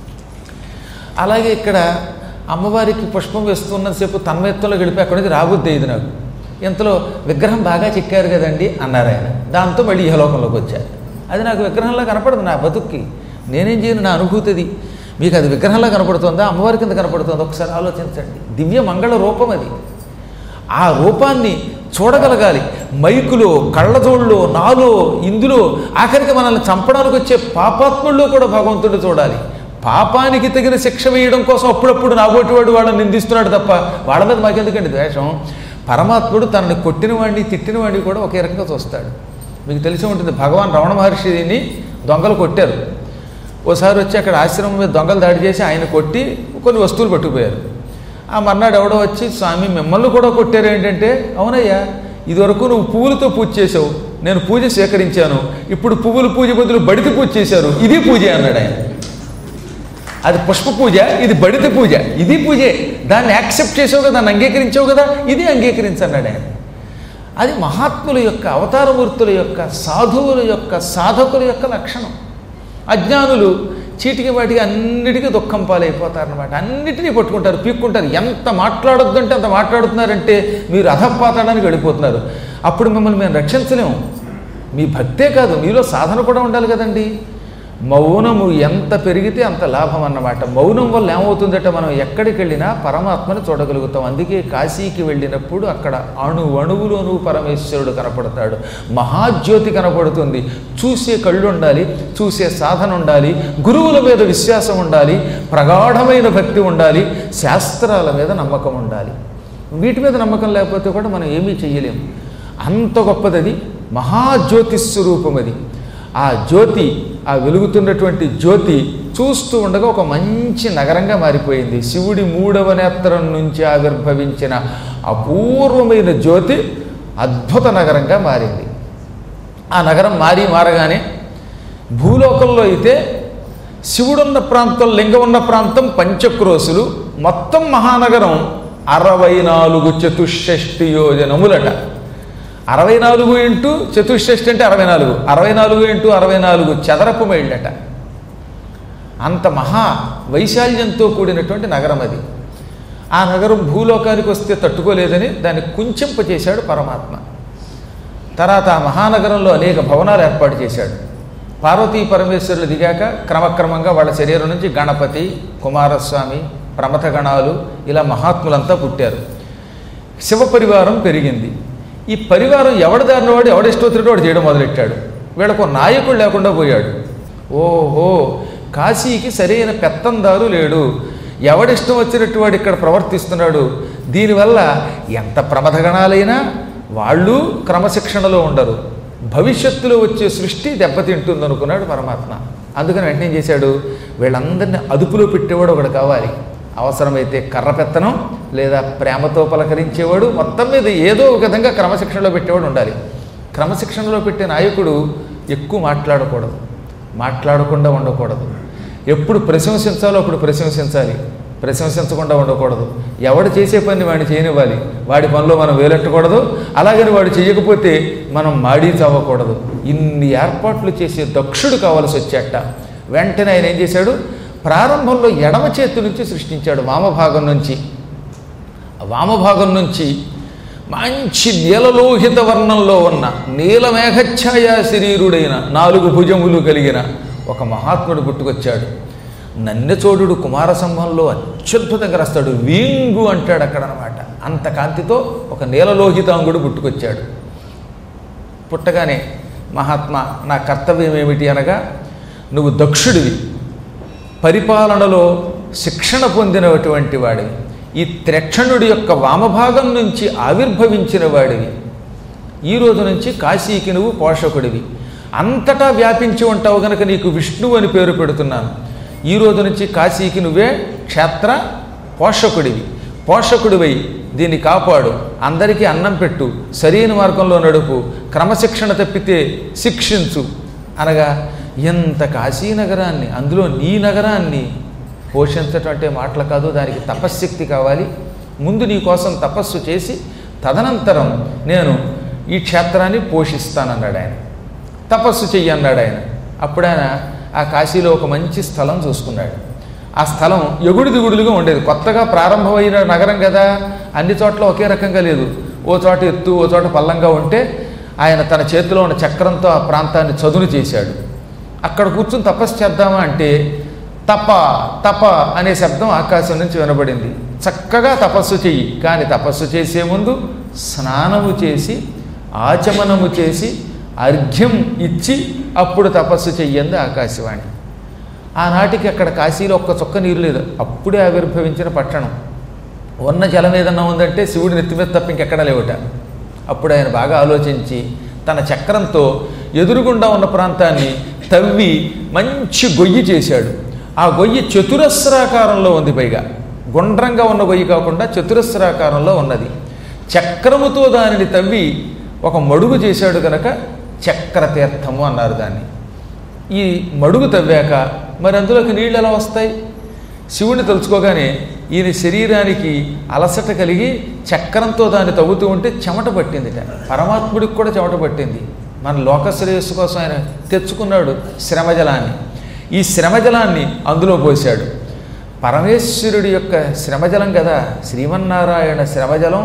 అలాగే ఇక్కడ అమ్మవారికి పుష్పం వేస్తున్నంతసేపు తన్మయత్వంలో గడిపి అక్కడి నుంచి రాబుద్ది అయింది నాకు. ఇంతలో విగ్రహం బాగా చెక్కారు కదండి అన్నారు ఆయన. దాంతో మళ్ళీ ఇహలోకంలోకి వచ్చారు. అది నాకు విగ్రహంలా కనపడదు నా బతుక్కి. నేనేం చేయను, నా అనుభూతి. మీకు అది విగ్రహంలా కనపడుతుందా, అమ్మవారి కింద కనపడుతుందా? ఒకసారి ఆలోచించండి. దివ్య మంగళ రూపం అది. ఆ రూపాన్ని చూడగలగాలి. మైకులో, కళ్ళజోళ్ళలో, నాలో, ఇందులో, ఆఖరికి మనల్ని చంపడానికి వచ్చే పాపాత్ముల్లో కూడా భగవంతుడు చూడాలి. పాపానికి తగిన శిక్ష వేయడం కోసం అప్పుడప్పుడు నాగోటివాడు వాళ్ళని నిందిస్తున్నాడు తప్ప వాళ్ళ మీద మాకెందుకండి ద్వేషం? పరమాత్ముడు తనని కొట్టిన వాడిని తిట్టిన వాడిని కూడా ఒకే రకంగా చూస్తాడు. మీకు తెలిసి ఉంటుంది, భగవాన్ రమణ మహర్షిని దొంగలు కొట్టారు. ఓసారి వచ్చి అక్కడ ఆశ్రమం మీద దొంగలు దాడి చేసి ఆయన కొట్టి కొన్ని వస్తువులు పట్టుకుపోయారు. ఆ మర్నాడు ఎవడో వచ్చి, స్వామి మిమ్మల్ని కూడా కొట్టారు ఏంటంటే, అవునయ్యా, ఇదివరకు నువ్వు పువ్వులతో పూజ చేసావు, నేను పూజ స్వీకరించాను, ఇప్పుడు పువ్వుల పూజ బదులు బడితి పూజ చేశారు, ఇది పూజే అన్నాడు ఆయన. అది పుష్ప పూజ, ఇది బడిత పూజ, ఇది పూజే, దాన్ని యాక్సెప్ట్ చేసావు కదా, దాన్ని అంగీకరించావు కదా, ఇది అంగీకరించన్నాడు ఆయన. అది మహాత్ముల యొక్క, అవతారమూర్తుల యొక్క, సాధువుల యొక్క, సాధకుల యొక్క లక్షణం. అజ్ఞానులు చీటికి వాటికి అన్నిటికీ దుఃఖం పాలైపోతారనమాట. అన్నిటినీ పట్టుకుంటారు, పీక్కుంటారు. ఎంత మాట్లాడొద్దంటే అంత మాట్లాడుతున్నారంటే మీరు అధపాతాడానికి వెళ్ళిపోతున్నారు. అప్పుడు మిమ్మల్ని మేము రక్షించలేము. మీ భక్తే కాదు, మీలో సాధన కూడా ఉండాలి కదండి. మౌనము ఎంత పెరిగితే అంత లాభం అన్నమాట. మౌనం వల్ల ఏమవుతుందంటే మనం ఎక్కడికి వెళ్ళినా పరమాత్మని చూడగలుగుతాం. అందుకే కాశీకి వెళ్ళినప్పుడు అక్కడ అణువణువులోనూ పరమేశ్వరుడు కనపడతాడు, మహాజ్యోతి కనపడుతుంది. చూసే కళ్ళు ఉండాలి, చూసే సాధన ఉండాలి, గురువుల మీద విశ్వాసం ఉండాలి, ప్రగాఢమైన భక్తి ఉండాలి, శాస్త్రాల మీద నమ్మకం ఉండాలి. వీటి మీద నమ్మకం లేకపోతే కూడా మనం ఏమీ చెయ్యలేము. అంత గొప్పది అది, మహాజ్యోతిస్వరూపం అది. ఆ జ్యోతి, ఆ వెలుగుతున్నటువంటి జ్యోతి చూస్తూ ఉండగా ఒక మంచి నగరంగా మారిపోయింది. శివుడి 3వ నేత్రం నుంచి ఆవిర్భవించిన అపూర్వమైన జ్యోతి అద్భుత నగరంగా మారింది. ఆ నగరం మారగానే భూలోకంలో అయితే శివుడున్న ప్రాంతం, లింగం ఉన్న ప్రాంతం పంచక్రోశులు, మొత్తం మహానగరం 64 చతుష్షష్టి యోజనములట. 64 ఇంటూ చతుష్షష్టి అంటే 64, 64 ఇంటూ 64 చదరపు మైళ్ళట. అంత మహా వైశాల్యంతో కూడినటువంటి నగరం అది. ఆ నగరం భూలోకానికి వస్తే తట్టుకోలేదని దాన్ని కుంచెంపచేశాడు పరమాత్మ. తర్వాత ఆ మహానగరంలో అనేక భవనాలు ఏర్పాటు చేశాడు. పార్వతీ పరమేశ్వరులు దిగాక క్రమక్రమంగా వాళ్ళ శరీరం నుంచి గణపతి, కుమారస్వామి, ప్రమథగణాలు ఇలా మహాత్ములంతా పుట్టారు. శివ పరివారం పెరిగింది. ఈ పరివారం ఎవడిదారిన వాడు ఎవడిష్టోత్రుడు వాడు చేయడం మొదలెట్టాడు. వీళ్ళకు నాయకుడు లేకుండా పోయాడు. ఓహో, కాశీకి సరైన పెత్తందారు లేడు, ఎవడిష్టం వచ్చినట్టు వాడు ఇక్కడ ప్రవర్తిస్తున్నాడు. దీనివల్ల ఎంత ప్రమథగణాలైనా వాళ్ళు క్రమశిక్షణలో ఉండరు, భవిష్యత్తులో వచ్చే సృష్టి దెబ్బతింటుందనుకున్నాడు పరమాత్మ. అందుకని వెంటనే చేశాడు, వీళ్ళందరినీ అదుపులో పెట్టేవాడు ఒకడు కావాలి. అవసరమైతే కర్ర పెత్తనం లేదా ప్రేమతో పలకరించేవాడు, మొత్తం మీద ఏదో ఒక విధంగా క్రమశిక్షణలో పెట్టేవాడు ఉండాలి. క్రమశిక్షణలో పెట్టే నాయకుడు ఎక్కువ మాట్లాడకూడదు, మాట్లాడకుండా ఉండకూడదు. ఎప్పుడు ప్రశంసించాలో అప్పుడు ప్రశంసించాలి, ప్రశంసించకుండా ఉండకూడదు. ఎవడు చేసే పని వాడిని చేయనివ్వాలి, వాడి పనిలో మనం వేలెట్టకూడదు. అలాగని వాడు చేయకపోతే మనం మాడి చావకూడదు. ఇన్ని ఏర్పాట్లు చేసే దక్షుడు కావాల్సి వచ్చేట. వెంటనే ఆయన ఏం చేశాడు, ప్రారంభంలో ఎడమ చేతి నుంచి సృష్టించాడు. వామభాగం నుంచి మంచి నీలలోహిత వర్ణంలో ఉన్న నీలమేఘఛాయా శరీరుడైన 4 భుజములు కలిగిన ఒక మహాత్ముడు పుట్టుకొచ్చాడు. నన్నెచోడు కుమార సంభంలో అత్యద్భుతంగా రాస్తాడు, వీంగు అంటాడు అక్కడ అనమాట. అంత కాంతితో ఒక నీలలోహితాంగుడు పుట్టుకొచ్చాడు. పుట్టగానే మహాత్మా, నా కర్తవ్యం ఏమిటి అనగా, నువ్వు దక్షుడివి, పరిపాలనలో శిక్షణ పొందినటువంటి వాడివి, ఈ త్రక్షణుడి యొక్క వామభాగం నుంచి ఆవిర్భవించిన వాడివి. ఈ రోజు నుంచి కాశీకి నువ్వు పోషకుడివి, అంతటా వ్యాపించి ఉంటావు గనక నీకు విష్ణువు అని పేరు పెడుతున్నాను. ఈ రోజు నుంచి కాశీకి నువ్వే క్షేత్ర పోషకుడివి. పోషకుడివై దీన్ని కాపాడు, అందరికీ అన్నం పెట్టు, సరైన మార్గంలో నడుపు, క్రమశిక్షణ తప్పితే శిక్షించు అనగా, ఎంత కాశీనగరాన్ని, అందులో నీ నగరాన్ని పోషించటం అంటే మాటలు కాదు, దానికి తపశ్శక్తి కావాలి. ముందు నీ కోసం తపస్సు చేసి తదనంతరం నేను ఈ క్షేత్రాన్ని పోషిస్తానన్నాడు ఆయన. తపస్సు చెయ్యి అన్నాడు ఆయన. అప్పుడు ఆయన ఆ కాశీలో ఒక మంచి స్థలం చూసుకున్నాడు. ఆ స్థలం ఎగుడు దిగుడులుగా ఉండేది. కొత్తగా ప్రారంభమైన నగరం కదా, అన్ని చోట్ల ఒకే రకంగా లేదు. ఓ చోట ఎత్తు, ఓ చోట పల్లంగా ఉంటే ఆయన తన చేతిలో ఉన్న చక్రంతో ఆ ప్రాంతాన్ని చదును చేశాడు. అక్కడ కూర్చుని తపస్సు చేద్దామా అంటే తప తప అనే శబ్దం ఆకాశం నుంచి వినబడింది. చక్కగా తపస్సు చెయ్యి, కానీ తపస్సు చేసే ముందు స్నానము చేసి ఆచమనము చేసి అర్ఘ్యం ఇచ్చి అప్పుడు తపస్సు చెయ్యంది ఆకాశవాణి. ఆనాటికి అక్కడ కాశీలో ఒక్క చుక్క నీరు లేదు, అప్పుడే ఆవిర్భవించిన పట్టణం. ఉన్న జలం ఏదన్నా ఉందంటే శివుడి నెత్తి మీద తప్ప ఇంకెక్కడా లేవట. అప్పుడు ఆయన బాగా ఆలోచించి తన చక్రంతో ఎదురుగుండా ఉన్న ప్రాంతాన్ని తవ్వి మంచి గొయ్యి చేశాడు. ఆ గొయ్యి చతురస్రాకారంలో ఉంది, పైగా గుండ్రంగా ఉన్న గొయ్యి కాకుండా చతురస్రాకారంలో ఉన్నది. చక్రముతో దానిని తవ్వి ఒక మడుగు చేశాడు కనుక చక్రతీర్థము అన్నారు దాన్ని. ఈ మడుగు తవ్వాక మరి అందులోకి నీళ్ళు ఎలా వస్తాయి? శివుడిని తలుచుకోగానే ఈయన శరీరానికి అలసట కలిగి చక్రంతో దాన్ని తవ్వుతూ ఉంటే చెమట పట్టిందిట. పరమాత్ముడికి కూడా చెమట పట్టింది. మన లోకశ్రేయస్సు కోసం ఆయన తెచ్చుకున్నాడు శ్రమజలాన్ని. ఈ శ్రమజలాన్ని అందులో పోశాడు. పరమేశ్వరుడి యొక్క శ్రమజలం కదా, శ్రీమన్నారాయణ శ్రమజలం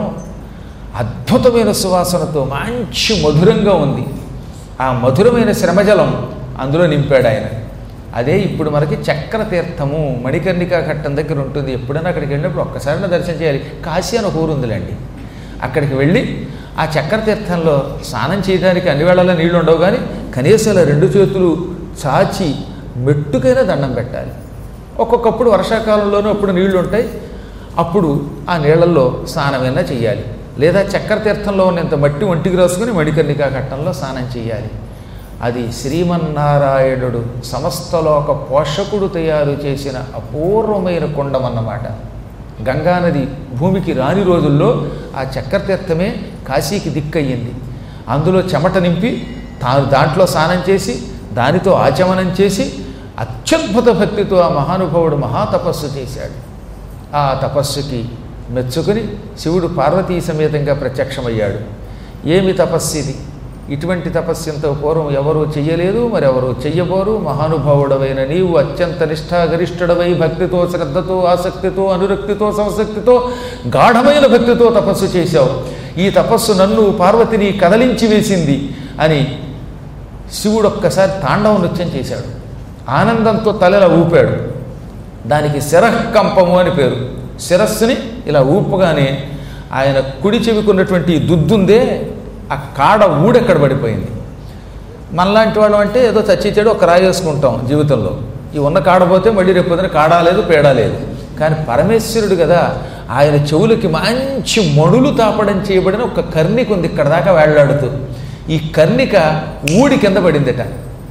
అద్భుతమైన సువాసనతో మంచి మధురంగా ఉంది. ఆ మధురమైన శ్రమజలం అందులో నింపాడు ఆయన. అదే ఇప్పుడు మనకి చక్రతీర్థము మణికర్ణికా ఘట్టం దగ్గర ఉంటుంది. ఎప్పుడైనా అక్కడికి వెళ్ళినప్పుడు ఒక్కసారైనా దర్శనం చేయాలి. కాశీ అని ఒక ఊరు ఉందిలేండి, అక్కడికి వెళ్ళి ఆ చక్రతీర్థంలో స్నానం చేయడానికి అన్ని వేళల్లో నీళ్లు ఉండవు, కానీ కనీసం 2 చేతులు చాచి మెట్టుకైనా దండం పెట్టాలి. ఒక్కొక్కప్పుడు వర్షాకాలంలోనూ అప్పుడు నీళ్లు ఉంటాయి, అప్పుడు ఆ నీళ్లలో స్నానమైనా చేయాలి. లేదా చక్రతీర్థంలో ఉన్నంత మట్టి ఒంటికి రాసుకుని మణికర్ణికా ఘట్టంలో స్నానం చేయాలి. అది శ్రీమన్నారాయణుడు సమస్తలోక పోషకుడు తయారు చేసిన అపూర్వమైన కుండమన్నమాట. గంగానది భూమికి రాని రోజుల్లో ఆ చక్రతీర్థమే కాశీకి దిక్కయ్యింది. అందులో చెమట నింపి తాను దాంట్లో స్నానం చేసి దానితో ఆచమనం చేసి అత్యద్భుత భక్తితో ఆ మహానుభావుడు మహాతపస్సు చేశాడు. ఆ తపస్సుకి మెచ్చుకుని శివుడు పార్వతీ సమేతంగా ప్రత్యక్షమయ్యాడు. ఏమి తపస్సు ఇది? ఇటువంటి తపస్సు ఇంత పూర్వం ఎవరూ చెయ్యలేదు, మరెవరూ చెయ్యబోరు. మహానుభావుడవైన నీవు అత్యంత నిష్ఠాగరిష్ఠుడవై భక్తితో, శ్రద్ధతో, ఆసక్తితో, అనురక్తితో, సంసక్తితో, గాఢమైన భక్తితో తపస్సు చేశావు. ఈ తపస్సు నన్ను పార్వతిని కదలించి వేసింది అని శివుడు ఒక్కసారి తాండవ నృత్యం చేశాడు. ఆనందంతో తలెలా ఊపాడు. దానికి శిరకంపము అని పేరు. శిరస్సుని ఇలా ఊపగానే ఆయన కుడి చెవికున్నటువంటి దుద్దుందే ఆ కాడ ఊడెక్కడ పడిపోయింది. మనలాంటి వాళ్ళు అంటే ఏదో చచ్చిచ్చాడు ఒక రాయి వేసుకుంటాం జీవితంలో. ఈ ఉన్న కాడపోతే మళ్ళీ రేపు పొద్దున కాడా లేదు, పేడా లేదు. కానీ పరమేశ్వరుడు కదా, ఆయన చెవులకి మంచి మణులు తాపడం చేయబడిన ఒక కర్ణిక ఉంది ఇక్కడ దాకా వేళ్లాడుతూ. ఈ కర్ణిక ఊడి కింద పడిందట.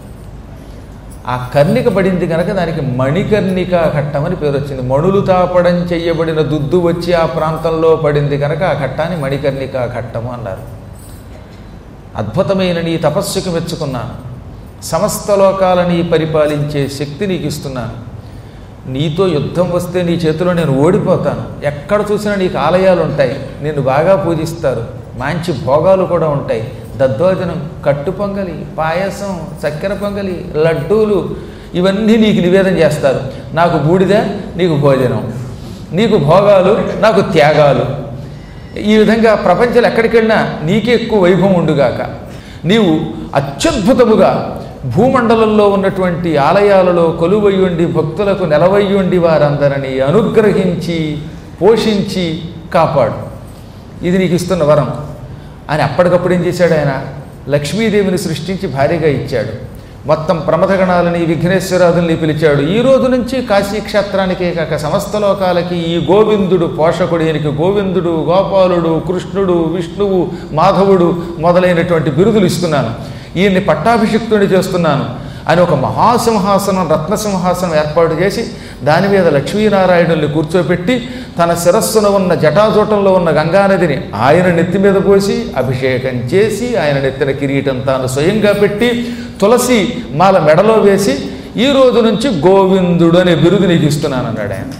ఆ కర్ణిక పడింది కనుక దానికి మణికర్ణిక ఘట్టమని పేరు వచ్చింది. మణులు తాపడం చెయ్యబడిన దుద్దు వచ్చి ఆ ప్రాంతంలో పడింది కనుక ఆ ఘట్టాన్ని మణికర్ణిక ఘట్టము అన్నారు. అద్భుతమైన నీ తపస్సుకు మెచ్చుకున్నాను. సమస్త లోకాలని పరిపాలించే శక్తి నీకు ఇస్తున్నాను. నీతో యుద్ధం వస్తే నీ చేతిలో నేను ఓడిపోతాను. ఎక్కడ చూసినా నీకు ఆలయాలు ఉంటాయి, నిన్ను బాగా పూజిస్తారు, మంచి భోగాలు కూడా ఉంటాయి. దద్దోజనం, కట్టు పొంగలి, పాయసం, చక్కెర పొంగలి, లడ్డూలు ఇవన్నీ నీకు నివేదన చేస్తారు. నాకు బూడిద, నీకు భోజనం, నీకు భోగాలు, నాకు త్యాగాలు. ఈ విధంగా ప్రపంచంలో ఎక్కడికి వెళ్ళినా నీకే ఎక్కువ వైభవం ఉండుగాక. నీవు అత్యద్భుతముగా భూమండలంలో ఉన్నటువంటి ఆలయాలలో కొలువయ్యుండి భక్తులకు నెలవయ్యుండి వారందరినీ అనుగ్రహించి పోషించి కాపాడు. ఇది నీకు ఇస్తున్న వరం అని అప్పటికప్పుడు ఏం చేశాడు ఆయన? లక్ష్మీదేవిని సృష్టించి భార్యగా ఇచ్చాడు. మొత్తం ప్రమథగణాలని విఘ్నేశ్వరాదుల్ని పిలిచాడు. ఈ రోజు నుంచి కాశీక్షేత్రానికే కాక సమస్త లోకాలకి ఈ గోవిందుడు పోషకుడు. ఈయనకి గోవిందుడు, గోపాలుడు, కృష్ణుడు, విష్ణువు, మాధవుడు మొదలైనటువంటి బిరుదులు ఇస్తున్నాను. ఈయన్ని పట్టాభిషిక్తుని చేస్తున్నాను అని ఒక మహాసింహాసనం, రత్నసింహాసనం ఏర్పాటు చేసి దాని మీద లక్ష్మీనారాయణుల్ని కూర్చోపెట్టి తన శిరస్సున ఉన్న జటాజూటంలో ఉన్న గంగానదిని ఆయన నెత్తి మీద పోసి అభిషేకం చేసి ఆయన నెత్తిన కిరీటం తాను స్వయంగా పెట్టి తులసి మాల మెడలో వేసి ఈ రోజు నుంచి గోవిందుడు అనే బిరుదు నీకు ఇస్తున్నాను అన్నాడు ఆయన.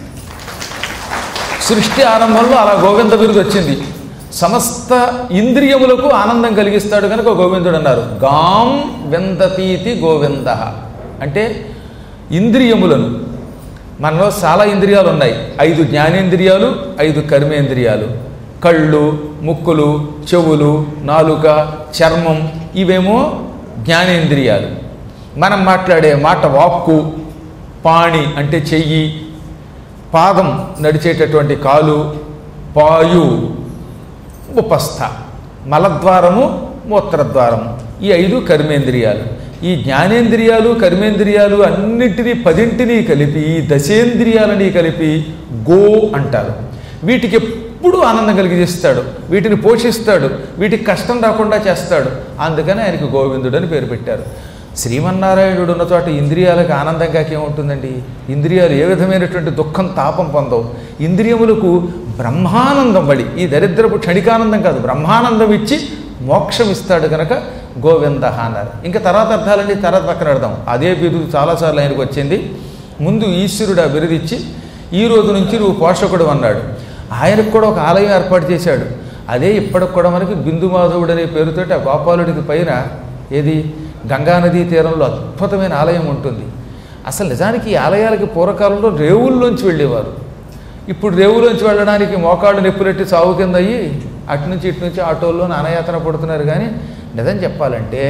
సృష్టి ఆరంభంలో అలా గోవింద బిరుదు వచ్చింది. సమస్త ఇంద్రియములకు ఆనందం కలిగిస్తాడు కనుక గోవిందుడు అన్నారు. గాం విందతీతి గోవింద అంటే ఇంద్రియములను, మనలో చాలా ఇంద్రియాలు ఉన్నాయి. 5 జ్ఞానేంద్రియాలు, 5 కర్మేంద్రియాలు. కళ్ళు, ముక్కులు, చెవులు, నాలుక, చర్మం ఇవేమో జ్ఞానేంద్రియాలు. మనం మాట్లాడే మాట వాక్కు, పాణి అంటే చెయ్యి, పాదం నడిచేటటువంటి కాలు, పాయు, ఉపస్థ, మలద్వారము, మూత్రద్వారము ఈ 5 కర్మేంద్రియాలు. ఈ జ్ఞానేంద్రియాలు, కర్మేంద్రియాలు అన్నింటినీ 10ంటిని కలిపి ఈ దశేంద్రియాలని కలిపి గో అంటారు. వీటికి ఎప్పుడూ ఆనందం కలిగిస్తాడు, వీటిని పోషిస్తాడు, వీటికి కష్టం రాకుండా చేస్తాడు. అందుకని ఆయనకి గోవిందుడు అని పేరు పెట్టారు. శ్రీమన్నారాయణుడు ఉన్న చోట ఇంద్రియాలకు ఆనందంగా ఏముంటుందండి? ఇంద్రియాలు ఏ విధమైనటువంటి దుఃఖం, తాపం పొందవు. ఇంద్రియములకు బ్రహ్మానందం పడి, ఈ దరిద్రపు క్షణికానందం కాదు, బ్రహ్మానందం ఇచ్చి మోక్షం ఇస్తాడు కనుక గోవింద అన్నారు. ఇంకా తర్వాత అర్థాలండి తర్వాత పక్కన పెడదాం. అదే బిరుదు చాలాసార్లు ఆయనకు వచ్చింది. ముందు ఈశ్వరుడు ఆ బిరుదిచ్చి ఈ రోజు నుంచి నువ్వు పోషకుడు అన్నాడు. ఆయనకు కూడా ఒక ఆలయం ఏర్పాటు చేశాడు. అదే ఇప్పటికి కూడా మనకి బిందు మాధవుడు అనే పేరుతోటి ఆ గోపాలుడికి పైన ఏది గంగానదీ తీరంలో అద్భుతమైన ఆలయం ఉంటుంది. అసలు నిజానికి ఈ ఆలయాలకి పూర్వకాలంలో రేవుల్లోంచి వెళ్ళేవారు. ఇప్పుడు రేవులోంచి వెళ్ళడానికి మోకాళ్ళు నొప్పులెట్టి సాగు కింద అయ్యి అటు నుంచి ఇటు నుంచి ఆటోల్లో నానయాతన పడుతున్నారు. కానీ నిజం చెప్పాలంటే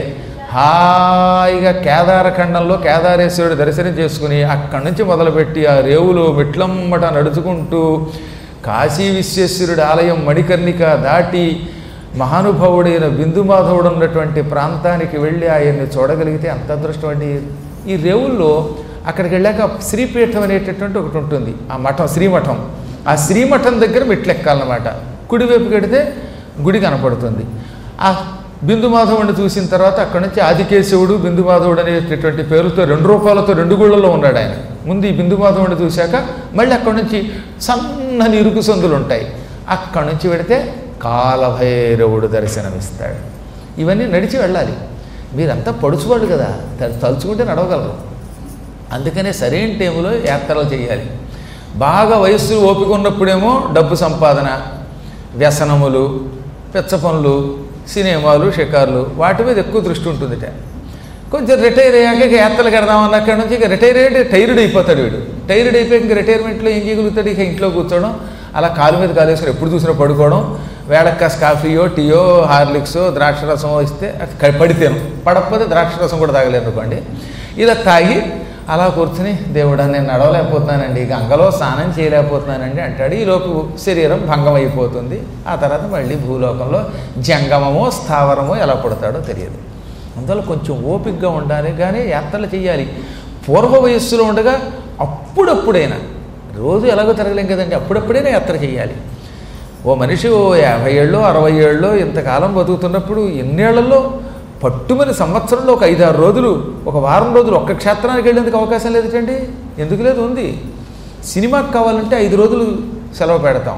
హాయిగా కేదారఖండంలో కేదారేశ్వరుడు దర్శనం చేసుకుని అక్కడి నుంచి మొదలుపెట్టి ఆ రేవులో మెట్లమ్మట నడుచుకుంటూ కాశీ విశ్వేశ్వరుడి ఆలయం మణికర్ణిక దాటి మహానుభావుడైన బిందుమాధవుడు ఉన్నటువంటి ప్రాంతానికి వెళ్ళి ఆయన్ని చూడగలిగితే అంత అదృష్టం అండి. ఈ రేవుల్లో అక్కడికి వెళ్ళాక శ్రీపీఠం అనేటటువంటి ఒకటి ఉంటుంది. ఆ మఠం శ్రీమఠం. ఆ శ్రీమఠం దగ్గర మెట్లు ఎక్కాలన్నమాట. కుడివైపు కడితే గుడి కనపడుతుంది. ఆ బిందుమాధవుడిని చూసిన తర్వాత అక్కడి నుంచి ఆదికేశవుడు బిందుమాధవుడు అనేటటువంటి పేరుతో 2 రూపాయలతో 2 గుళ్ళల్లో ఉన్నాడు ఆయన. ముందు ఈ బిందుమాధవుడిని చూశాక మళ్ళీ అక్కడి నుంచి సన్నని ఇరుకు సందులు ఉంటాయి. అక్కడి నుంచి వెడితే కాలభైరవుడు దర్శనమిస్తాడు. ఇవన్నీ నడిచి వెళ్ళాలి. మీరంతా పడుచువాళ్ళు కదా, తలుచుకుంటే నడవగలరు. అందుకనే సరైన టైంలో యాత్రలు చేయాలి. బాగా వయస్సు ఓపిక ఉన్నప్పుడేమో డబ్బు సంపాదన, వ్యసనములు, పెచ్చ పనులు, సినిమాలు, షికార్లు వాటి మీద ఎక్కువ దృష్టి ఉంటుందిట. కొంచెం రిటైర్ అయ్యాక యాత్రలకు వెడదామన్న అక్కడి నుంచి ఇక రిటైర్ అయ్యి టైర్డ్ అయిపోతాడు వీడు. టైర్డ్ అయిపోయి ఇంక రిటైర్మెంట్లో ఏం చేయగలుగుతాడు? ఇక ఇంట్లో కూర్చోవడం, అలా కాలు మీద కాలు వేసుకొని ఎప్పుడు చూసినా పడుకోవడం, వేళకి కాస్త కాఫీయో టీయో హార్లిక్సో ద్రాక్షరసమో ఇస్తే పడితేను, పడకపోతే ద్రాక్షరసం కూడా తాగలేరు అనుకోండి. ఇలా తాగి అలా కూర్చుని దేవుడా నేను నడవలేకపోతున్నానండి, గంగలో స్నానం చేయలేకపోతున్నానండి అంటాడు. ఈలోపు శరీరం భంగం అయిపోతుంది. ఆ తర్వాత మళ్ళీ భూలోకంలో జంగమమో స్థావరమో ఎలా పుడతాడో తెలియదు. అందువల్ల కొంచెం ఓపికగా ఉండాలి, కానీ యాత్రలు చేయాలి. పూర్వ వయస్సులో ఉండగా అప్పుడప్పుడైనా, రోజు ఎలాగో తిరగలేం కదండి, అప్పుడప్పుడైనా యాత్ర చేయాలి. ఓ మనిషి 50 ఏళ్ళు 60 ఏళ్ళు ఇంతకాలం బతుకుతున్నప్పుడు ఎన్నేళ్లలో పట్టుమని సంవత్సరంలో ఒక 5-6 రోజులు, ఒక వారం రోజులు ఒక్క క్షేత్రానికి వెళ్ళేందుకు అవకాశం లేదుటండి. ఎందుకు లేదు? ఉంది. సినిమాకి కావాలంటే 5 రోజులు సెలవు పెడతాం.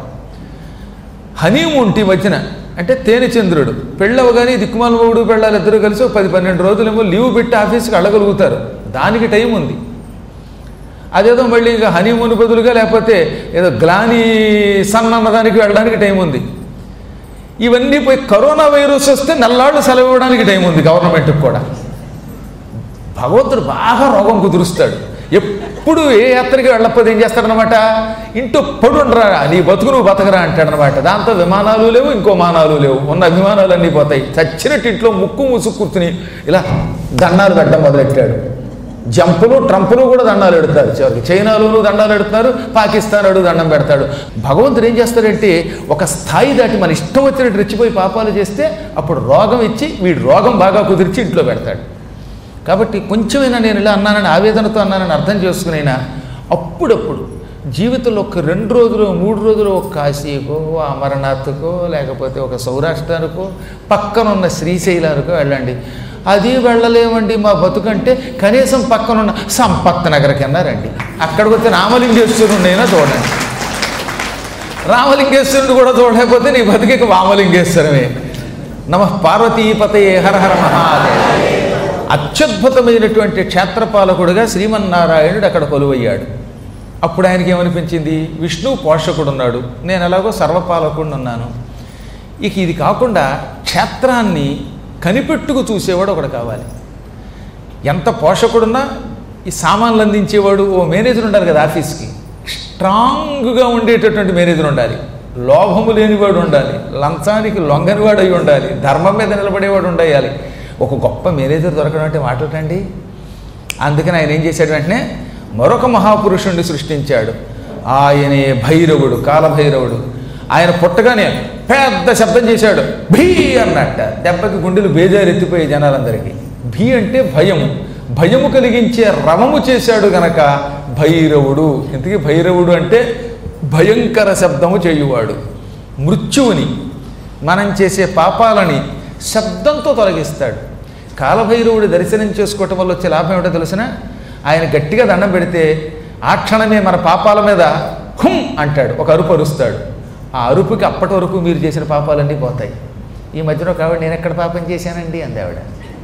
హనీమూన్ మధ్యన అంటే తేనె చంద్రుడు పెళ్ళవగానే దిక్కుమాల మొగుడు పెళ్ళాలి ఇద్దరు కలిసి 10-12 రోజులేమో లీవ్ పెట్టి ఆఫీస్కి వెళ్ళగలుగుతారు. దానికి టైం ఉంది. అదేదో మళ్ళీ ఇంకా హనీమూన్ బదులుగా లేకపోతే ఏదో గ్లానీ సన్నదానికి వెళ్ళడానికి టైం ఉంది. ఇవన్నీ పోయి కరోనా వైరస్ వస్తే నెల్లాళ్ళు సెలవు ఇవ్వడానికి టైం ఉంది గవర్నమెంట్కి కూడా. భగవంతుడు బాగా రోగం కుదురుస్తాడు. ఎప్పుడు ఏ యాత్రకి వెళ్ళకపోతే ఏం చేస్తాడనమాట, ఇంట్లో పడుండరా నీ బతుకు నువ్వు బతకరా అంటాడనమాట. దాంతో విమానాలు లేవు, ఇంకో మానాలు లేవు, ఉన్న అభిమానాలు అన్నీ పోతాయి. చచ్చినట్టు ఇంట్లో ముక్కు మూసు కూర్చుని ఇలా దండాలు పెట్టడం మొదలెట్టాడు. జంపులు ట్రంపులు కూడా దండాలు పెడతారు. చివరికి చైనాలోనూ దండాలు పెడతారు, పాకిస్తాన్ అడుగు దండం పెడతాడు. భగవంతుడు ఏం చేస్తాడంటే ఒక స్థాయి దాటి మన ఇష్టం వచ్చినట్టు రెచ్చిపోయి పాపాలు చేస్తే అప్పుడు రోగం ఇచ్చి వీడు రోగం బాగా కుదిర్చి ఇంట్లో పెడతాడు. కాబట్టి కొంచెమైనా నేను ఇలా అన్నానని ఆవేదనతో అన్నానని అర్థం చేసుకునైనా అప్పుడప్పుడు జీవితంలో ఒక 2 రోజులు 3 రోజులు ఒక కాశీకో అమరనాథ్కో లేకపోతే ఒక సౌరాష్ట్రానికో పక్కనున్న శ్రీశైలానికో వెళ్ళండి. అది వెళ్ళలేమండి మా బతుకంటే కనీసం పక్కనున్న సంపత్ నగర్ కింద రండి. అక్కడికి వచ్చి రామలింగేశ్వరుడైనా చూడండి. రామలింగేశ్వరుడు కూడా చూడలేకపోతే నీ బతుకి వామలింగేశ్వరమే. నమః పార్వతీపతయే హర హర మహాదేవ. అత్యద్భుతమైనటువంటి క్షేత్రపాలకుడుగా శ్రీమన్నారాయణుడు అక్కడ కొలువయ్యాడు. అప్పుడు ఆయనకి ఏమనిపించింది, విష్ణు పోషకుడున్నాడు, నేను ఎలాగో సర్వపాలకుడు ఉన్నాను. ఇక ఇది కాకుండా క్షేత్రాన్ని కనిపెట్టుకు చూసేవాడు ఒకడు కావాలి. ఎంత పోషకుడున్నా ఈ సామాన్లు అందించేవాడు ఓ మేనేజర్ ఉండాలి కదా ఆఫీస్కి. స్ట్రాంగ్గా ఉండేటటువంటి మేనేజర్ ఉండాలి, లోభము లేనివాడు ఉండాలి, లంచానికి లొంగనివాడు అయి ఉండాలి, ధర్మం మీద నిలబడేవాడు ఉండాలి. ఒక గొప్ప మేనేజర్ దొరకడం అంటే మాట్లాడండి. అందుకని ఆయన ఏం చేశాడు, వెంటనే మరొక మహాపురుషుణ్ణి సృష్టించాడు. ఆయనే భైరవుడు, కాలభైరవుడు. ఆయన పుట్టగానే పెద్ద శబ్దం చేశాడు, భీ అన్నట్ట. దెబ్బకి గుండెలు బేజారెత్తిపోయే జనాలందరికీ. భీ అంటే భయము, భయము కలిగించే రవము చేశాడు గనక భైరవుడు. ఇంతకీ భైరవుడు అంటే భయంకర శబ్దము చేయువాడు. మృత్యువుని, మనం చేసే పాపాలని శబ్దంతో తొలగిస్తాడు. కాలభైరవుడి దర్శనం చేసుకోవటం వల్ల వచ్చే లాభం ఏమిటో తెలిసిన, ఆయన గట్టిగా దండం పెడితే ఆ క్షణమే మన పాపాల మీద హుం అంటాడు, ఒక అరుపు అరుస్తాడు. ఆ అరుపుకి అప్పటి వరకు మీరు చేసిన పాపాలన్నీ పోతాయి. ఈ మధ్యలో కాబట్టి నేను ఎక్కడ పాపం చేశానండి అంది ఆవిడ.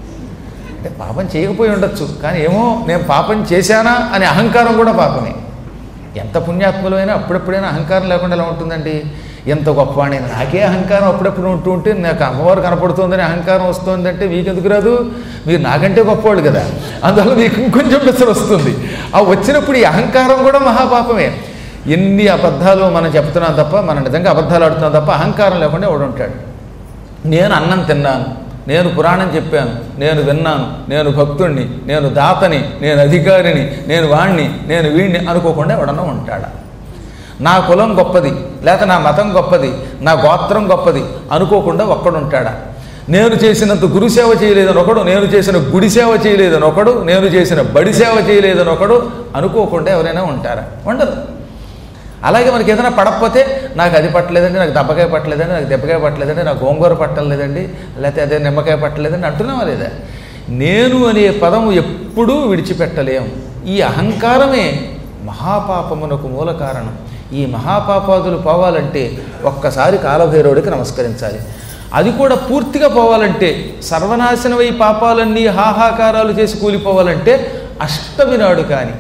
అంటే పాపం చేయకపోయి ఉండొచ్చు, కానీ ఏమో నేను పాపం చేశానా అనే అహంకారం కూడా పాపమే. ఎంత పుణ్యాత్ములు అయినా అప్పుడప్పుడైనా అహంకారం లేకుండా ఎలా ఉంటుందండి. ఎంత గొప్పవాణైనా నాకే అహంకారం అప్పుడప్పుడు ఉంటూ ఉంటే నాకు అమ్మవారు కనపడుతుందని అహంకారం వస్తుందంటే మీకెందుకు రాదు? మీరు నాకంటే గొప్పవాళ్ళు కదా, అందువల్ల మీకు ఇంకొంచెం బెసరు వస్తుంది. ఆ వచ్చినప్పుడు ఈ అహంకారం కూడా మహాపాపమే. ఎన్ని అబద్ధాలు మనం చెప్తున్నాం తప్ప, మనం నిజంగా అబద్ధాలు ఆడుతున్నాం తప్ప అహంకారం లేకుండా ఎవడు ఉంటాడు. నేను అన్నం తిన్నాను, నేను పురాణం చెప్పాను, నేను విన్నాను, నేను భక్తుణ్ణి, నేను దాతని, నేను అధికారిని, నేను వాణ్ణి, నేను వీణ్ణి అనుకోకుండా ఎవడన్నా ఉంటాడా? నా కులం గొప్పది, లేక నా మతం గొప్పది, నా గోత్రం గొప్పది అనుకోకుండా ఒక్కడుంటాడా? నేను చేసినంత గురుసేవ చేయలేదని ఒకడు, నేను చేసిన గుడి సేవ చేయలేదని ఒకడు, నేను చేసిన బడి సేవ చేయలేదని ఒకడు అనుకోకుండా ఎవరైనా ఉంటారా? ఉండరు. అలాగే మనకి ఏదైనా పడకపోతే నాకు అది పట్టలేదండి, నాకు దెబ్బకాయ పట్టలేదండి, నాకు దెబ్బకాయ పట్టలేదండి, నాకు గోంగూర పట్టలేదండి, లేకపోతే అదే నిమ్మకాయ పట్టలేదండి అంటున్నావా లేదా? నేను అనే పదం ఎప్పుడూ విడిచిపెట్టలేం. ఈ అహంకారమే మహాపాపమునకు మూల కారణం. ఈ మహాపాపాదులు పోవాలంటే ఒక్కసారి కాలభైరవుడికి నమస్కరించాలి. అది కూడా పూర్తిగా పోవాలంటే, సర్వనాశనమై పాపాలన్నీ హాహాకారాలు చేసి కూలిపోవాలంటే అష్టమి నాడు కానీ